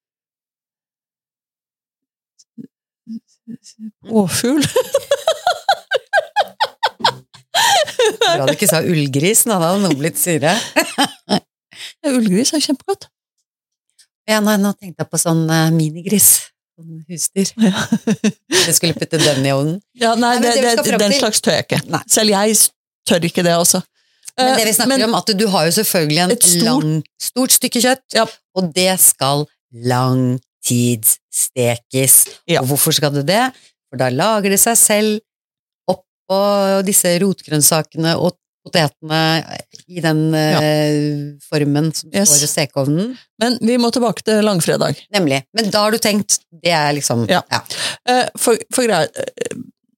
åfugl. Bra du ikke sa ullgris, da hadde noe blitt syre. Ja, ullgris er kjempegodt. Ja, nei, nå tenkte jeg på sånn uh, minigris, sånn husdyr. Ja. Jeg skulle putte den i ovnen. Ja, nei, Nei, men det, det vi det, skal frem den til- slags tør jeg ikke. Nei. Selv jeg tør ikke det også. Men det vi snakker Men- om, at du har jo selvfølgelig en Et stort- lang, stort stykke kjøtt, Ja. og det skal langtidsstekes. Ja. Og hvorfor skal det det? For da lager det seg selv oppå disse rotgrønnsakene og potetene i den eh, formen som Yes. står i stekeovnen. Men vi må tilbake til langfredag. Nemlig. Men da har du tenkt, det er liksom, Ja. ja. Eh, For, for greier, eh,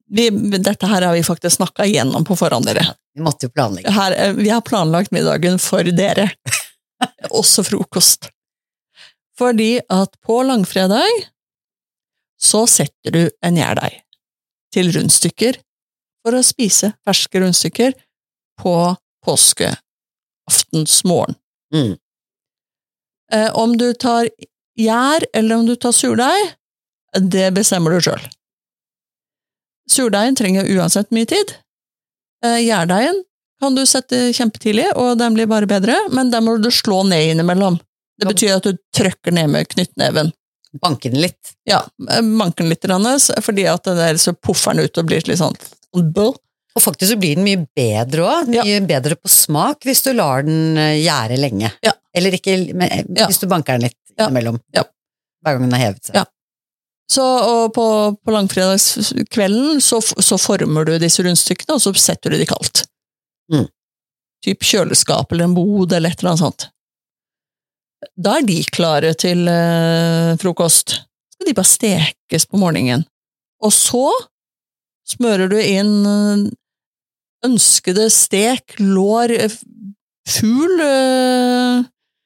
vi, dette her har vi faktisk snakket igjennom på forhånd, dere. Vi måtte jo planlegge. Her, vi har planlagt middagen for dere. Også frokost. Fordi at på langfredag så setter du en gjærdeig til rundstykker for å spise ferske rundstykker på påskeaftensmorgen. Mm. Eh, om du tar gjær eller om du tar surdeig, det bestemmer du selv. Surdeigen trenger uansett mye tid. Eh, gjærdeigen kan du sette kjempetidlig, og den blir bare bedre, men den må du slå ned innimellom. Det betyr at du trykker ned med knyttneven. Banke den litt. Ja, banke den litt, fordi at det der så puffer den ut og blir litt sånn bøll. Og faktisk så blir den mye bedre også, mye ja. bedre på smak hvis du lar den gjære lenge. Ja. Eller ikke, men, ja. hvis du banker den litt ja. imellom. Ja. Hver gang den har hevet seg. Ja. Så og på, på langfredagskvelden så, så former du disse rundstykkene, og så setter du de kaldt. Mm. Typ kjøleskap eller en bod eller et eller annet sånt. Da er de klare til eh, frokost. Så skal de bare stekes på morgenen. Og så smører du inn ønskede stek, lår, fugl eh,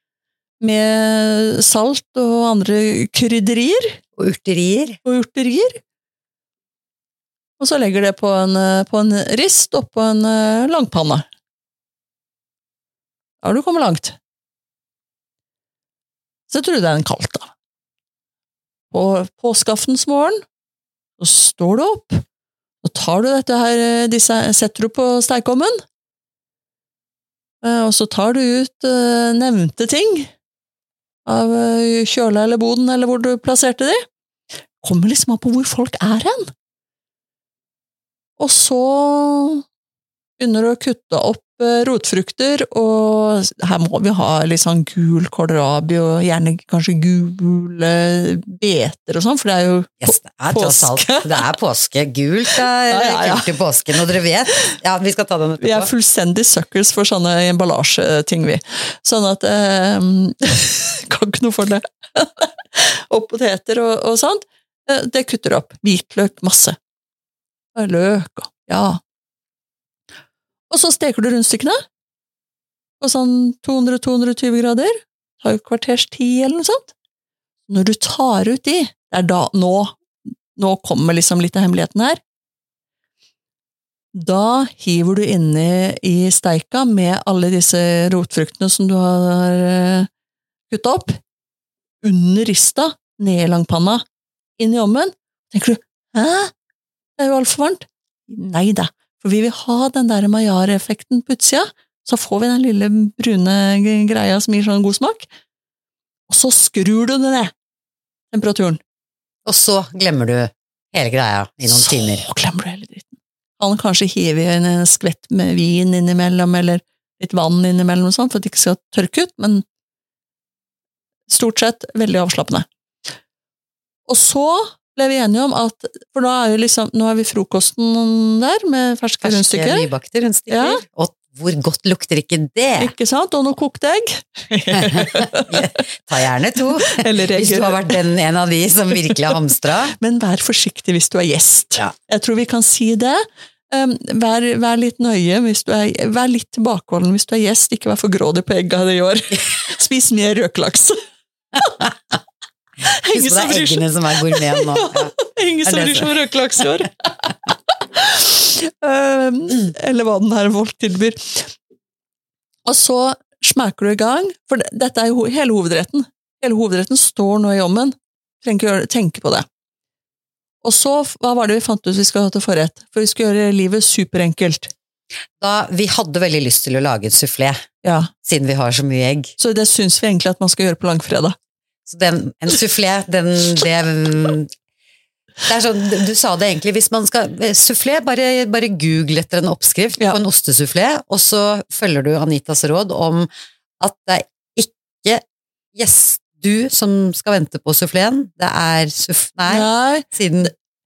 med salt og andre krydderier. Og urterier. Og urterier. Og så legger det på en, på en rist og på en langpanne. Da har du kommet langt. Så tror du det er en kaldt da. På påskaftensmorgen, så står du opp, og tar du dette her, disse, setter du på stekeovnen, og så tar du ut uh, nevnte ting av uh, kjøla eller boden, eller hvor du plasserte de. Kommer liksom an på hvor folk er hen. Og så begynner du å kutte opp rotfrukter, og her må vi ha litt sånn gul kålrabi, og gjerne kanskje gule beter og sånn, for det er jo yes, det er påske. Det er påske. Gult er ja, ja, ja. kult i påsken, og dere vet, ja, vi skal ta den etterpå. Vi er fullstendig suckers for sånne emballasjeting vi. Sånn at, eh, kan ikke noe for det. Og poteter og, og sånt, det kutter opp. Hvitløk, masse. Løk, og, ja. Og så steker du rundstykkene på sånn to hundre til to hundre og tjue grader, tar jo kvarters tid eller noe sånt. Når du tar ut de, det er da, nå, nå kommer liksom litt av hemmeligheten her, da hiver du inne i steika med alle disse rotfruktene som du har kuttet opp, under rista, ned i langpanna, inn i ovnen. Tenker du, hæ? Det er jo alt for varmt. Neida. For vi vil ha den der Maillard-effekten på utsida, så får vi den lille brune greia som gir sånn god smak. Og så skrur du det ned, temperaturen. Og så glemmer du hele greia i noen så timer. Så glemmer du hele dritten. Han kanskje hiver en skvett med vin innimellom, eller litt vann innimellom og sånt, for at det ikke skal tørke ut, men stort sett veldig avslappende. Og så ble vi enige om at, for nå er, jo liksom, nå er vi frokosten der med ferske, ferske rundstykker. Ferske nybakte rundstykker. Ja. Og hvor godt lukter ikke det? Ikke sant? Og noe kokt egg. Ta gjerne to. Eller hvis du har vært den, en av de som virkelig har hamstret. Men vær forsiktig hvis du er gjest. Ja. Jeg tror vi kan si det. Um, vær, vær litt nøye hvis du er, vær litt tilbakeholden hvis du er gjest, ikke vær for grådig på egga det i år. Spis mer røkelaks. Husk på det er eggene som er gourmet nå. Ja. Ingen som blir som røkelaks i år. um, eller hva den her folk tilbyr. Og så smaker du i gang, for dette er jo hele hovedretten. Hele hovedretten står nå i ovnen. Trenger ikke tenke på det. Og så, hva var det vi fant ut vi skulle ha til forrett? For vi skulle gjøre livet superenkelt. Da, vi hadde veldig lyst til å lage et soufflé, ja. Siden vi har så mye egg. Så det synes vi egentlig at man skal gjøre på langfredag. Så den, en soufflé, den, det, det er sånn, du sa det egentlig, hvis man skal, soufflé, bare, bare google etter en oppskrift ja. På en ostesoufflé, og så følger du Anitas råd om at det er ikke gjest du som skal vente på souffléen, det er suff, nei, nei. Siden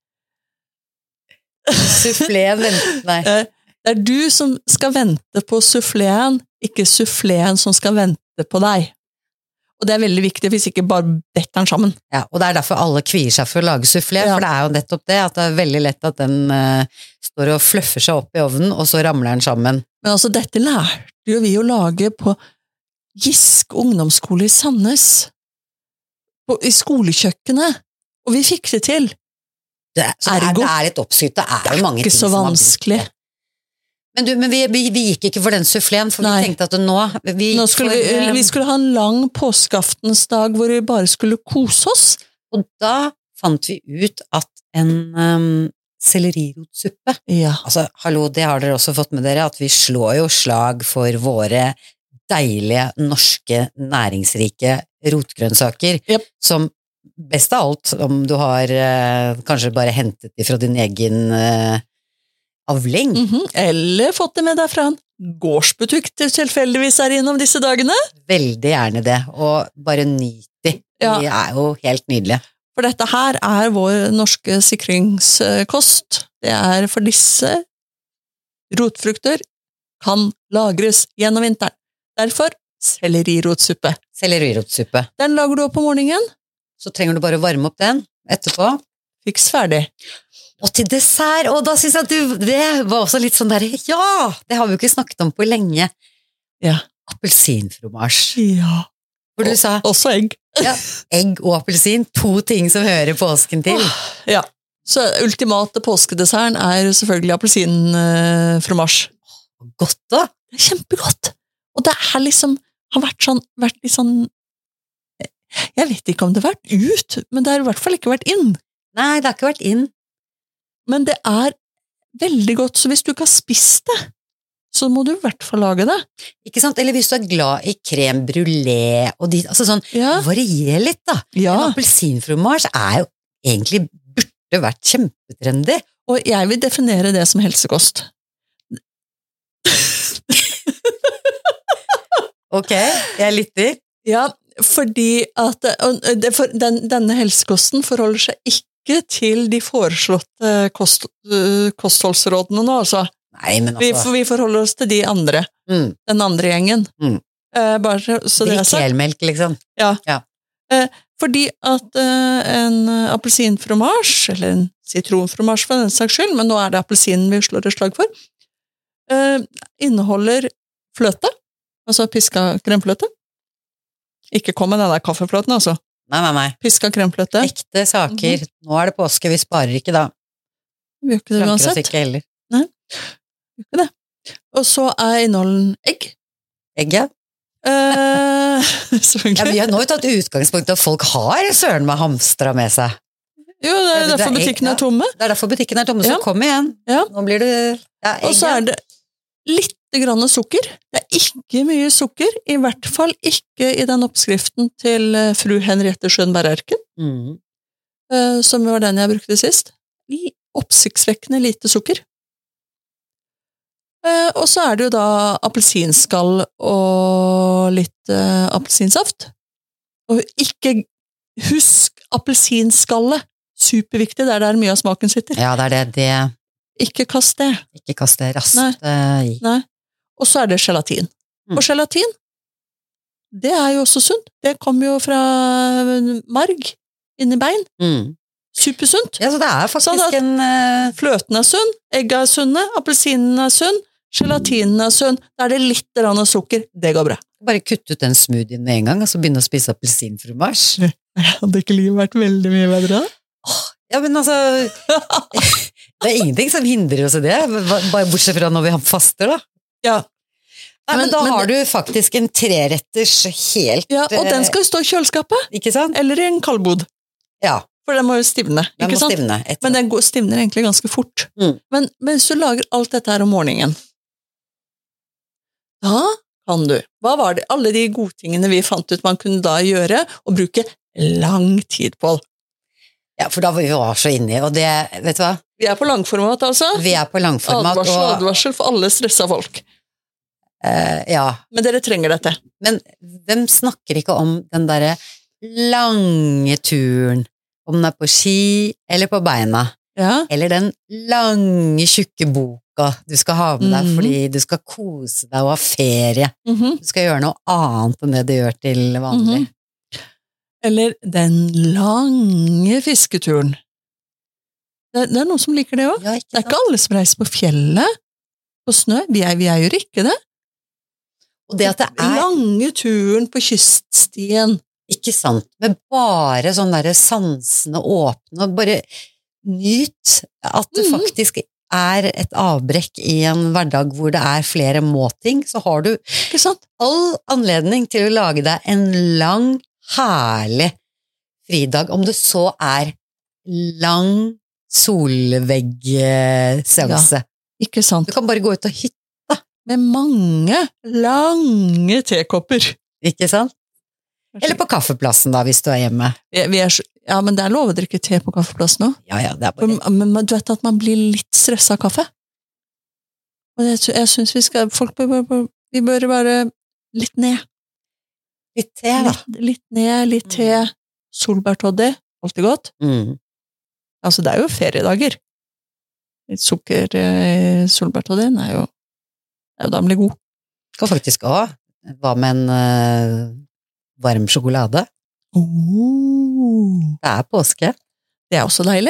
souffléen venter, nei. Det er du som skal vente på souffléen, ikke souffléen som skal vente på deg. Og det er veldig viktig, hvis ikke bare detter den sammen. Ja, og det er derfor alle kvier seg for å lage soufflé, Ja. for det er jo nettopp det, at det er veldig lett at den uh, står og fluffer seg opp i ovnen, og så ramler den sammen. Men altså, dette lærte jo vi å lage på Gisk ungdomsskole i Sandnes. På, I skolekjøkkenet. Og vi fikk det til. Det, så det er, Ergo. det er litt oppsykt, det er jo mange Ikke ting så som har vanskelig. brukt det. Men, du, men vi, vi, vi gikk ikke for den soufflén, for Nei. vi tenkte at nå... Vi, Nå skulle for, vi, vi skulle ha en lang påskeaftensdag hvor vi bare skulle kose oss. Og da fant vi ut at en um, sellerirotsuppe, Ja. altså, hallo, det har dere også fått med dere, at vi slår jo slag for våre deilige, norske, næringsrike rotgrønnsaker, Yep. som best av alt, om du har uh, kanskje bare hentet de fra din egen uh, avling. Mhm. Eller fått det med deg fra en gårdsbutikk til tilfeldigvis er innom disse dagene. Veldig gjerne det, og bare nyt de. De Ja. er jo helt nydelige. For dette her er vår norske sikringskost. Det er for disse rotfrukter kan lagres gjennom vinteren. Derfor sellerirotsuppe. Sellerirotsuppe. Den lager du opp på morgenen. Så trenger du bare å varme opp den etterpå. Fiks ferdig. Og til dessert, og da synes jeg at du, det var også litt sånn der, ja, det har vi jo ikke snakket om på lenge. Ja. Appelsinfromasj. Ja. Hvor du sa, Også egg. ja, egg og appelsin, to ting som hører påsken til. Ja. Så ultimate påskedesserten er selvfølgelig appelsinfromasj. Godt da. Det er kjempegodt. Og det er liksom, har vært sånn, vært litt sånn, jeg vet ikke om det har vært ut, men det har i hvert fall ikke vært inn. Nei, det har ikke vært inn. Men det er veldig godt, så hvis du ikke har spist det, så må du i hvert fall lage det. Ikke sant? Eller hvis du er glad i crème brûlée, og de, altså sånn, Ja. varier litt da. Ja. En appelsinfromasj er jo egentlig burde vært kjempetrendig. Og jeg vil definere det som helsekost. Ok, jeg lytter. Ja, fordi at og det for, den, denne helsekosten forholder seg ikke til de foreslåtte kost, øh, kostholdsrådene nå, altså. Nei, men Vi, altså, vi forholder oss til de andre, mm, den andre gjengen. Mm. Eh, bare så- så det er drikk sagt. helmelk, liksom. Fordi at eh, en appelsinfromasj, eller en sitronfromasj for den saks skyld, men nå er det appelsinen vi slår et slag for, eh, inneholder fløte, altså piska kremfløte. Ikke kom med den der kaffefløten, altså. Nei, nei, nei. Piska kremfløte. Ekte saker. Nå er det påske, vi sparer ikke da. Vi gjør ikke det Slanker oss uansett. ikke heller. Gjør ikke det. Og så er innholden egg. Egget? Eh, Ja, selvfølgelig. vi har nå tatt utgangspunkt i at folk har søren med hamstra med seg. Jo, det er Ja, det er derfor egg, butikkene ja. er tomme. Det er derfor butikken er tomme, så Ja. kom igjen. Ja. Nå blir det ja, Og så er det litt grann sukker. Det er ikke mye sukker, i hvert fall ikke i den oppskriften til eh, fru Henriette Schönberg Erken, mm. eh, som var den jeg brukte sist. I oppsiktsvekkende lite sukker. Eh, og så er det jo da appelsinskall og litt eh, appelsinsaft. Og ikke husk appelsinskallet. Superviktig, det er der mye av smaken sitter. Ja, det er det. det. Ikke kast det. Ikke kast det raskt Nei. eh, i. Nei. Og så er det gelatin. Mm. Og gelatin, det er jo også sunt. Det kommer jo fra marg inni bein. Mm. Supersunt. Ja, så det er Så faktisk da- en eh, Fløten er sunn, egga er sunne, appelsinen er sunn, gelatinen er sunn. Da er det litt grann sukker. Det går bra. bare kutte ut den smoothien med en gang, og så begynne å spise appelsinfromasj. Hadde ikke livet vært veldig mye bedre da? Ja, men altså det er ingenting som hindrer oss i det, bare bortsett fra når vi faster, da. Ja. Nei, men, Men- da men har du faktisk en treretters helt Ja, og den skal jo stå i kjøleskapet, Ikke sant? eller i en kaldbod. Ja, For den må jo stivne, den ikke må sant? stivne etter. Men den går, stivner egentlig ganske fort. Mm. Men mens du lager alt dette her om morgenen, da kan du. Hva var det? Alle de godtingene vi fant ut man kunne da gjøre, og bruke lang tid på. Ja, for da var vi var så inne i, og det, vet du hva? Vi er på langformat, altså. Vi er på langformat, Advarsel, og advarsel for alle stressa folk. eh, ja, Men dere trenger dette. men hvem snakker ikke om den derre lange turen, om den er på ski eller på beina, Ja. eller den lange, tjukke boka du skal ha med deg Mhm. fordi du skal kose deg og ha ferie. Mhm. Du skal gjøre noe annet enn det du gjør til vanlig. Mhm. Eller den lange fisketuren. Det, det er noen som liker det også. Ja, det er ikke alle som reiser på fjellet, på snø. Vi, er, vi er jo ikke det. Og det at det er... Lange turen på kyststien. Ikke sant, med bare sånn der sansene åpne, og bare nyt at det mm. faktisk er et avbrekk i en hverdag hvor det er flere måting, så har du ikke sant? All anledning til å lage deg en lang, herlig fridag, om det så er lang solveggseanse. Ja, ikke sant. Du kan bare gå ut og hytte. Med mange, lange tekopper. Ikke sant? Eller på kaffeplassen da, hvis du er hjemme. Vi, vi er, ja, men det er lov å drikke te på kaffeplassen nå. Ja, ja, det er bare... Men, men du vet at man blir litt stresset av kaffe? Og jeg, jeg synes vi skal, folk bør, bør, vi bør være litt ned. Litt te, da. Litt, litt ned, litt te. Mm. Solbærtoddy, alltid godt. Mm. Altså, det er jo feriedager. Litt sukker i solbærtoddy, er jo, er jo damlig god. Kan faktisk også. Hva med en... Uh... varm sjokolade. Oh. Det er påske. Det er også deilig.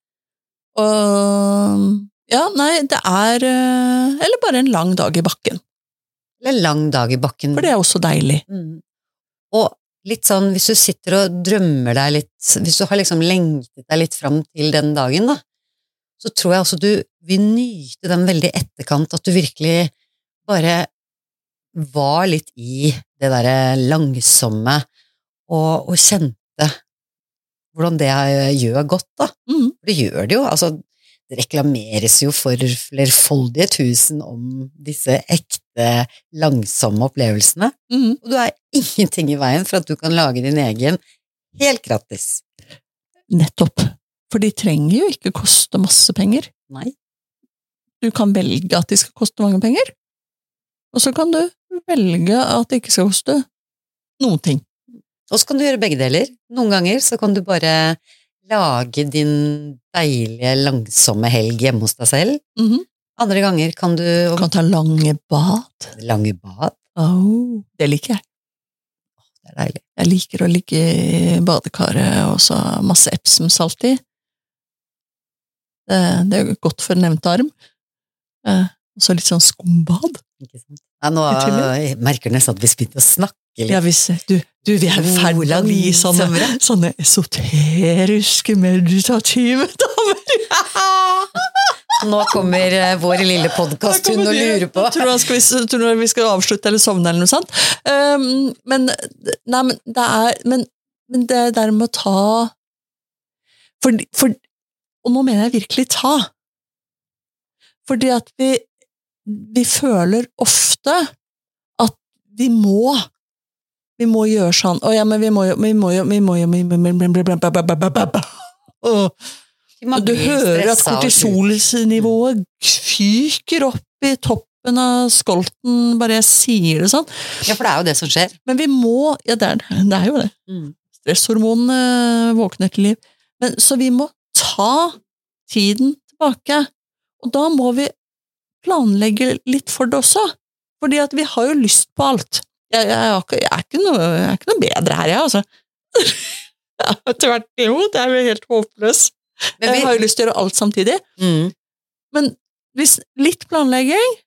Og ja, nei, det er eller bare en lang dag i bakken. Eller lang dag i bakken. For det er også deilig. Mm. Og litt sånn, hvis du sitter og drømmer deg litt, hvis du har liksom lengtet deg litt fram til den dagen da, så tror jeg også du vil nyte den veldig etterkant, at du virkelig bare var litt i det der langsomme og, og kjente hvordan det gjør godt da. Mm. Det gjør det jo, altså det reklameres jo for flerfoldige tusen om disse ekte langsomme opplevelsene, mm. og du er ingenting i veien for at du kan lage din egen helt gratis. Nettopp, for de trenger jo ikke koste masse penger. Nei. Du kan velge at de skal koste mange penger, og så kan du velge at det ikke skal koste noen ting. Og så kan du gjøre begge deler. Noen ganger så kan du bare lage din deilige, langsomme helg hjemme hos deg selv. Mm-hmm. Andre ganger kan du... Du kan ta lange bad. Lange bad? Oh, det liker jeg. Det er deilig. Jeg liker å ligge i badekaret, og så masse Epsom-salt i. Det, det er godt for nevnt arm. Og så litt sånn skumbad. Ikke sant? Ja, nå jeg merker nesten at vi begynte å snakke litt. Ja, hvis, du, du, vi er ferdig med å bli sånne, sånne esoteriske, meditative damer. Nå kommer vår lille podcast hun og lurer på. Jeg tror, skal vi, tror vi skal avslutte eller sovne eller noe sånt. Um, men, nei, men det er, men, men det er der med å ta, for, for, og nå mener jeg virkelig ta, fordi at vi vi føler ofte at vi må vi må gjøre sånn, å ja, men vi må jo vi må jo, vi må jo vi må du hører at kortisolnivået fyker opp i toppen av skolten, bare jeg sier det sånn. Ja, for det er jo det som skjer. Men vi må, ja det er, det er jo det. Mm. Stresshormonene våkner til liv. Men så vi må ta tiden tilbake, og da må vi planlegge litt for det også, fordi at vi har jo lyst på alt. Jeg, jeg, jeg, er, ikke noe, jeg er ikke noe bedre her, jeg, altså. Ja, tvert imot, jeg er jo helt håpløs. Vi, jeg har jo lyst til å gjøre alt samtidig. Mm. Men hvis litt planlegging,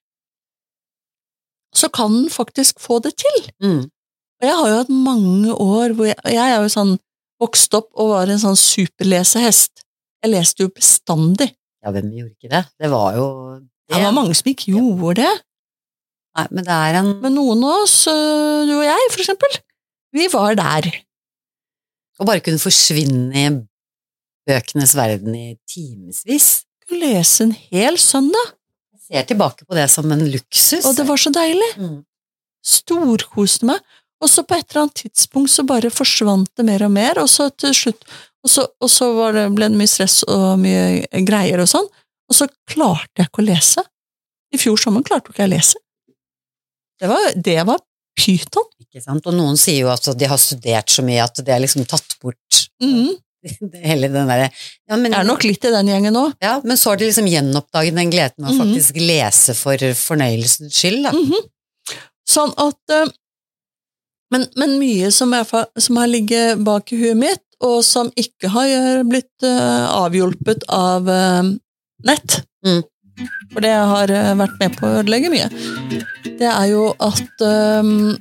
så kan den faktisk få det til. Mm. Og jeg har jo hatt mange år, hvor jeg, jeg er jo sånn, vokst opp og var en sånn superlesehest. Jeg leste jo bestandig. Ja, hvem gjorde ikke det? Det var jo... Det var mange som ikke gjorde det. Nei, men det er en... Men noen av oss, du og jeg for eksempel, vi var der. Og bare kunne forsvinne i bøkenes verden i timesvis. Lese en hel søndag. Jeg ser tilbake på det som en luksus. Og det var så deilig. Mm. Storkoste meg. Og så på et eller annet tidspunkt så bare forsvant det mer og mer, og så til slutt, og så, og så var det, ble det mye stress og mye greier og sånn. Og så klarte jeg ikke å lese. I fjor sommer klarte jeg ikke å lese. Det var, det var pyton. Ikke sant? Og noen sier jo at de har studert så mye at de har liksom tatt bort mm. hele den der... Ja, men, jeg er nok litt i den gjengen nå. Ja, men så har de liksom gjenoppdaget den gleden å mm. faktisk lese for fornøyelsens skyld, da. Mm-hmm. Sånn at uh, Men, men mye som, er, som har ligget bak i huet mitt, og som ikke har blitt uh, avhjulpet av uh, nett, Mm. for det har uh, vært med på å ødelegge mye, det er jo at um,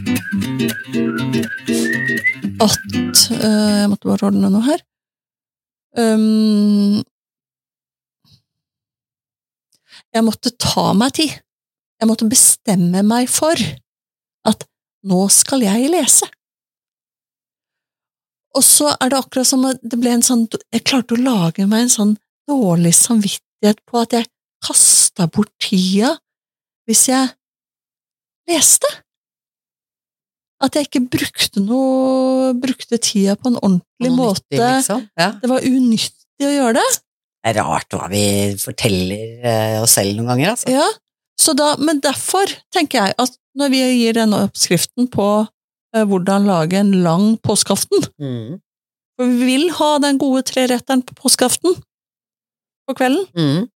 at uh, jeg måtte bare ordne noe her. Um, jeg måtte ta meg tid. Jeg måtte bestemme meg for at nå skal jeg lese. Og så er det akkurat som at det ble en sånn, jeg klarte å lage meg en sånn dårlig samvittighet på at jeg kastet bort tida hvis jeg leste. At jeg ikke brukte noe, brukte tida på en ordentlig Noe måte. nyttig, liksom. Ja. Det var unyttig å gjøre det. Det er rart hva vi forteller eh, oss selv noen ganger, altså. Ja, så da, men derfor tenker jeg at når vi gir denne oppskriften på eh, hvordan lage en lang påskeaften, Mm. for vi vil ha den gode treretteren på påskeaften på kvelden, Mm.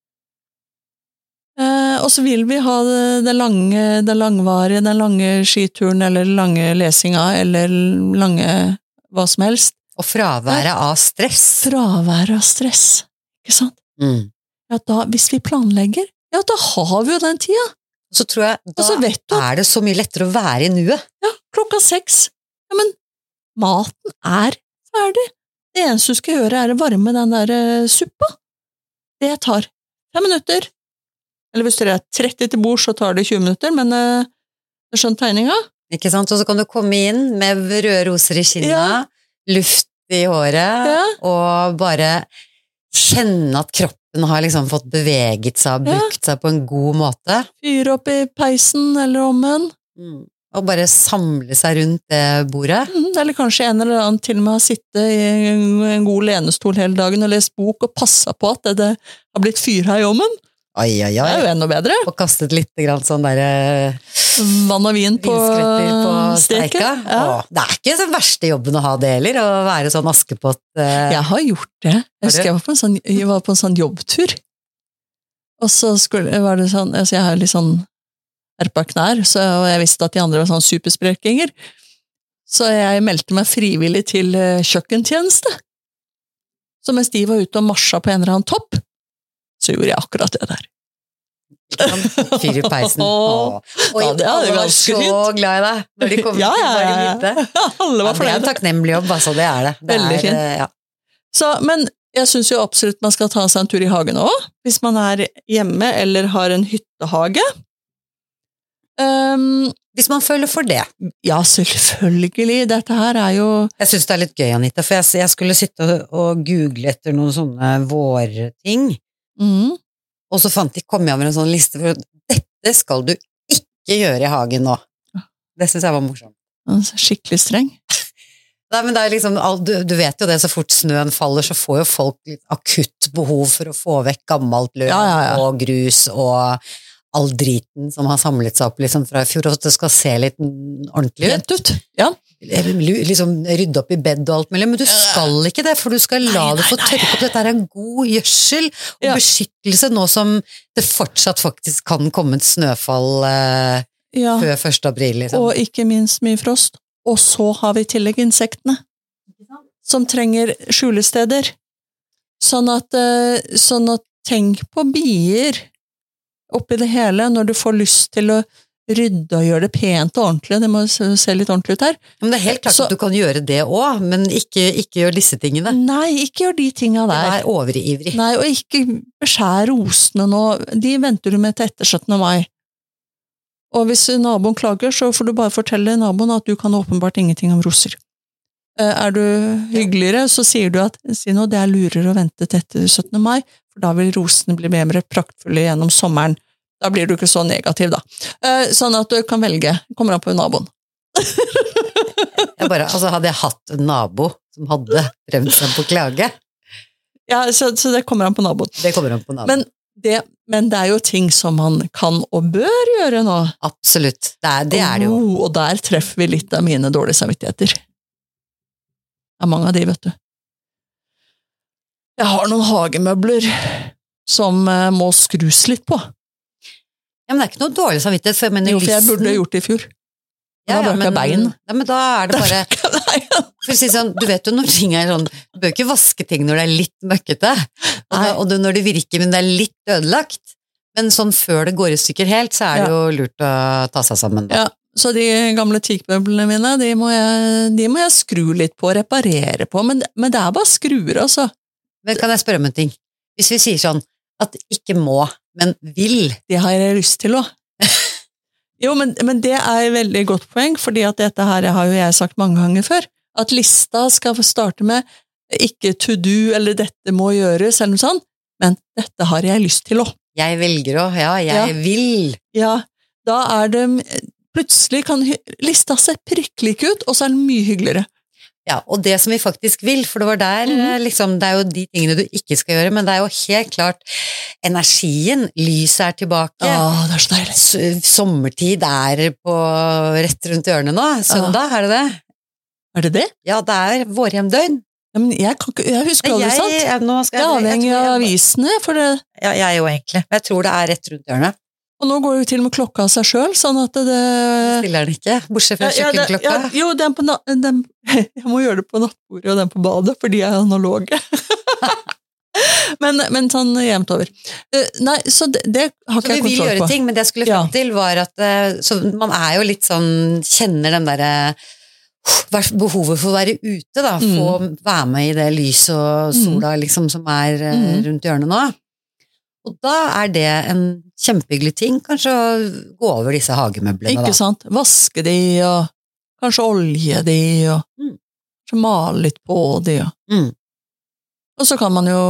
eh, og så vil vi ha det, det lange, det langvarige, den lange skituren, eller lange lesinga, eller lange hva som helst. Og fraværet av stress. Fravær av stress, ikke sant? Mm. Ja, da, hvis vi planlegger, ja, da har vi jo den tida. Så tror jeg, Og så da vet du at er det så mye lettere å være i nuet. ja, klokka seks, ja, men maten er ferdig. Det eneste du skal gjøre er å varme den der uh, suppa. Det tar fem minutter. Eller hvis det er tretti til bord, så tar det tjue minutter, men uh, det er sånn tegninga. Ikke sant? Og så kan du komme inn med røde roser i kinna, Ja. luft i håret, Ja. og bare kjenne at kroppen har liksom fått beveget seg, Ja. brukt seg på en god måte. Fyre opp i peisen eller ommen. Mm. Og bare samle seg rundt det bordet. Mm, eller kanskje en eller annen til og med har sittet i en, en god lenestol hele dagen og lest bok og passet på at det, det har blitt fyra i ommen. Ai, ai, Det er ai. jo enda bedre. Og kastet litt grann sånn der eh, Vann og vin på vinskvetter på steket. steika. Ja. Åh, det er ikke den verste jobben å ha det heller, å være sånn askepott. eh. Jeg har gjort det. Jeg husker jeg var på en sånn, jeg var på en sånn jobbtur. Og så skulle, var det sånn, altså jeg har litt sånn herpa knær, så, og jeg visste at de andre var sånn supersprekinger. Så jeg meldte meg frivillig til eh, kjøkkentjeneste. Så mens de var ute og marsja på en eller annen topp, så gjorde jeg akkurat det der. Fyr i peisen. Åh. Og Ja, det er alle var ganske så fint. glad i deg når de kom Ja, til ja, bare ja, vite. ja. Alle Ja, var det er en fornøyde. takknemlig jobb, altså, det er det. det Veldig er, fint. eh, Ja. Så, men jeg synes jo absolutt man skal ta seg en tur i hagen også, hvis man er hjemme eller har en hyttehage. Um, Hvis man føler for det. ja, selvfølgelig. Dette her er jo Jeg synes det er litt gøy, Anita, for jeg, jeg skulle sitte og, og google etter noen sånne vårting, mm, og så fant de, kom jeg over en sånn liste for at dette skal du ikke gjøre i hagen nå. Det synes jeg var morsomt. skikkelig streng. Nei, men det er liksom, all- du, du vet jo det, så fort snøen faller, så får jo folk litt akutt behov for å få vekk gammelt løv Ja, ja, ja. og grus og all driten som har samlet seg opp liksom fra i fjor, og at det skal se litt ordentlig ut. Rent ut. Ja. Lu- liksom rydde opp i bed og alt mulig, men du skal ikke det, for du skal la Nei, det få nei, nei. tørke opp. Dette er en god gjødsel og Ja. beskyttelse nå som det fortsatt faktisk kan komme et snøfall eh, ja. før første april, liksom. Og ikke minst mye frost. Og så har vi i tillegg insektene, som trenger skjulesteder. Sånn at, eh, sånn at tenk på bier oppi det hele, når du får lyst til å rydde og gjøre det pent og ordentlig. Det må se se litt ordentlig ut her. Men det er helt klart Så- at du kan gjøre det også, men ikke, ikke gjør disse tingene. Nei, ikke gjør de tinga der. Vær overivrig. Nei, og ikke beskjær rosene nå. De venter du med til etter syttende mai. Og hvis naboen klager, så får du bare fortelle naboen at du kan åpenbart ingenting om roser. Eh, Er du hyggeligere, så sier du at si nå, det er lurere å vente til etter syttende mai, for da vil rosene bli mer praktfulle gjennom sommeren. Da blir du ikke så negativ, da. Eh, Sånn at du kan velge. Kommer an på naboen. Jeg bare, altså, hadde jeg hatt en nabo som hadde prøvd seg på klage, Ja, så, så det kommer an på naboen. det kommer an på naboen. Men det, men det er jo ting som man kan og bør gjøre nå. Absolutt. Det er det, er det jo. Oh, og der treffer vi litt av mine dårlige samvittigheter. Det er mange av de, vet du. Jeg har noen hagemøbler som eh, må skrus litt på. Ja, men det er ikke noe dårlig samvittighet, for jeg mener Jo, for jeg burde listen- gjort det i fjor. Da brakk jeg bein. Ja, men da er det bare, for å si sånn, du vet jo når ting er sånn, du bør ikke vaske ting når det er litt møkkete, og, da, og det, når det virker, men det er litt ødelagt, men sånn før det går i stykker helt, så er det jo lurt å ta seg sammen. Da. Ja, så de gamle teakmøblene mine, de må, jeg, de må jeg skru litt på, reparere på, men, men det er bare skruer, altså. Men kan jeg spørre om en ting? Hvis vi sier sånn, at ikke må, men vil. Det har jeg lyst til også. Jo, men, men det er et veldig godt poeng, fordi at dette her har jo jeg sagt mange ganger før, at lista skal få starte med ikke to do, eller dette må gjøres, eller noe sånt, men dette har jeg lyst til også. Jeg velger også, ja, jeg ja. vil. Ja, da er det, plutselig kan lista se prikklik ut, og så er den mye hyggeligere. Ja, og det som vi faktisk vil, for det var der, mm. liksom, det er jo de tingene du ikke skal gjøre, men det er jo helt klart energien, lyset er tilbake. Åh, det er så deilig. Sommertid er på rett rundt hjørnet nå. Søndag, er det det? Er det det? Ja, det er vårhjemdøgn. Ja, men jeg, kan ikke, jeg husker aldri sant. Ja, nå skal jeg, jeg, avhengig av avisene, for det... Ja, jeg jo egentlig. Jeg tror det er rett rundt hjørnet. Og nå går jo til og med klokka av seg selv, sånn at det... Stiller den ikke, bortsett fra ja, kjøkkenklokka. Ja, jo, den på na... Den... Jeg må gjøre det på nattbordet og den på badet, fordi jeg er analoge. men, men sånn jevnt over. Uh, nei, så det, det har ikke jeg kontroll på. Så vi vil gjøre ting, men det jeg skulle frem til var at uh, så man er jo litt sånn, kjenner den der uh, behovet for å være ute da, mm. få være med i det lys og sola liksom, som er uh, mm. rundt hjørnet nå. Og da er det en kjempehyggelig ting, kanskje å gå over disse hagemøblene. Ikke da. sant? Vaske de, og kanskje olje de, og mm. kanskje male litt på de. Og. Mm. og så kan man jo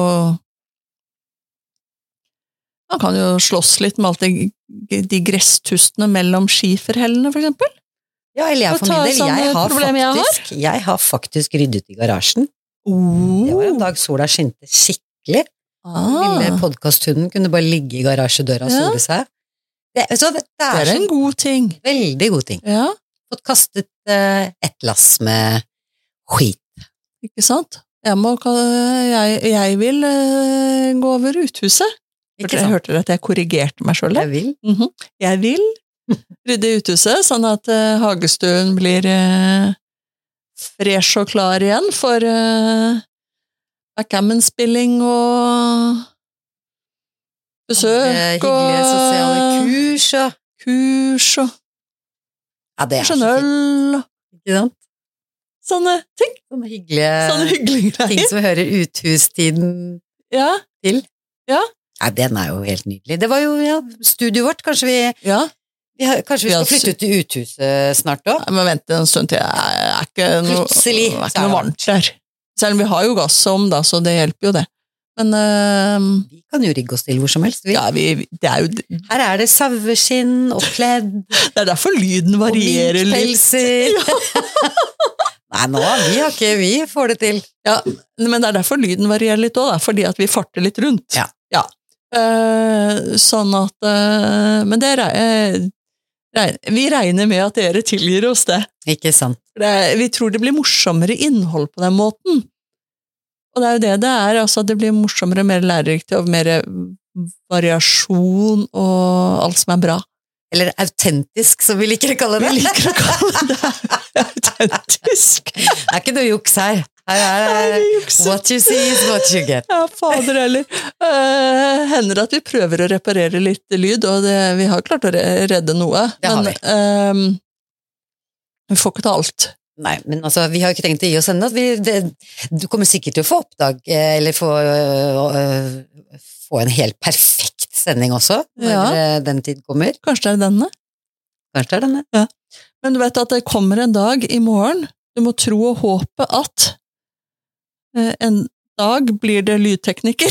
man kan jo slåss litt med alt de, de gresstustene mellom skiferhellene, for eksempel. Ja, eller jeg for min del, jeg har, faktisk, jeg, jeg har faktisk ryddet i garasjen. Oh. Det var en dag sola skinte skikkelig. Ah. Lille podcasthunden kunne bare ligge i garasjedøra og ja. sole seg. Det, så det, det, er det er en sånn, god ting. Veldig god ting. Ja. Fått kastet uh, et lass med skit. Ikke sant? Jeg, må, jeg, jeg vil uh, gå over uthuset. Ikke jeg hørte at jeg korrigerte meg selv. Jeg vil. Mm-hmm. Jeg vil rydde uthuset, sånn at uh, hagestuen blir uh, fresh og klar igjen for... Uh, backgammon-spilling og besøk og hyggelige sosiale kurs og kurs og ja, det er så øl ikke sant? Sånne ting. Sånne hyggelige, Sånne hyggelige ting som hører uthustiden ja. til. Ja. Ja, den er jo helt nydelig. Det var jo ja, studioet vårt. Kanskje vi, ja. vi har, kanskje vi skal flytte ut til uthuset snart da? Jeg må vente en stund til. Jeg er ikke noe, Plutselig. Det er ikke noe varmt der. Selv om vi har jo gass om da, så det hjelper jo det. Men uh, vi kan jo rigge oss til hvor som helst. Vi. Ja, vi, det er jo... Her er det saueskinn og kledd. Det er derfor lyden varierer litt. Og minkpelser. Ja. Nei, nå, vi har ikke, vi får det til. Ja, men det er derfor lyden varierer litt også, da, fordi at vi farter litt rundt. Ja. Ja. Uh, sånn at... Uh, men det er... Uh, vi regner med at dere tilgir oss det. Ikke sant. Det, vi tror det blir morsommere innhold på den måten. Og det er jo det det er, altså det blir morsommere, mer lærerikt og mer variasjon og alt som er bra. Eller autentisk, som vi liker å kalle det. Vi liker å kalle det autentisk. Det er ikke noe juks her. Her er det what you see is what you get. Ja, fader heller. Uh, hender at vi prøver å reparere litt lyd, og det, vi har klart å redde noe. Det har men, vi. Uh, vi får ikke til alt. Nei, men altså, vi har ikke tenkt å gi oss enda. Vi, det, du kommer sikkert til å få oppdag, eller få, uh, få en helt perfekt sending også, når ja. den tid kommer. Kanskje det er denne? Kanskje det er denne. Ja. Men du vet at det kommer en dag i morgen. Du må tro og håpe at uh, en dag blir det lydtekniker.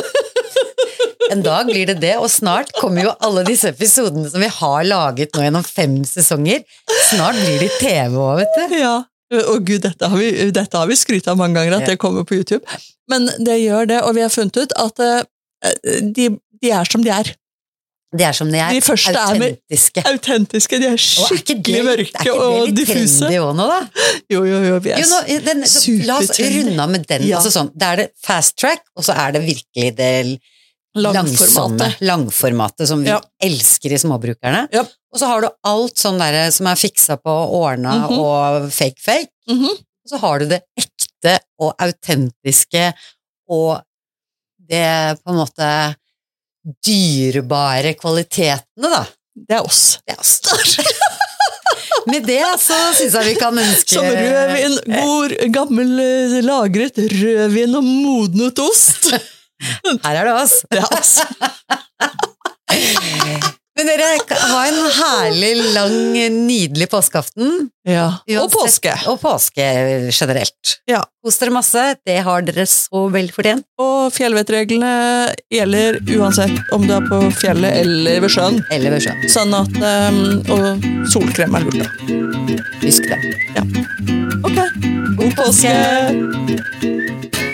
En dag blir det det, og snart kommer jo alle disse episodene som vi har laget nå gjennom fem sesonger. Snart blir det T V også, vet du. Ja, og gud, dette har vi, dette har vi skrytt av mange ganger, at det kommer på YouTube. Men det gjør det, og vi har funnet ut at uh, de, de er som de er. De er som de er, de første autentiske. Er autentiske, de er skikkelig mørke og diffuse. Er ikke det litt trendy også nå, da? Jo, jo, jo, vi er jo, nå, den, så, la oss runde av med den. Ja. Altså sånn, det er det fast track, og så er det virkelig det langsomme, langformatet som vi ja. elsker i småbrukerne. Ja. Og så har du alt sånn der som er fiksa på ordna Mhm. og fake-fake. Mhm. Og så har du det ekte og autentiske og det på en måte dyrebare kvalitetene, da. Det er oss. Det er oss. Med det så synes jeg vi kan ønske... Som rødvin, god, gammel, eh, lagret rødvin og modnet ost. Her er det oss. Det er oss. Men dere, ha en herlig, lang, nydelig påskeaften. Ja, og Uansett- påske. Og påske generelt. Ja. Kos dere masse, det har dere så vel fortjent. Og fjellvettreglene gjelder uansett om du er på fjellet eller ved sjøen. Eller ved sjøen. Sånn at, um, og solkrem er lurt da. Husk det. Ok, god påske!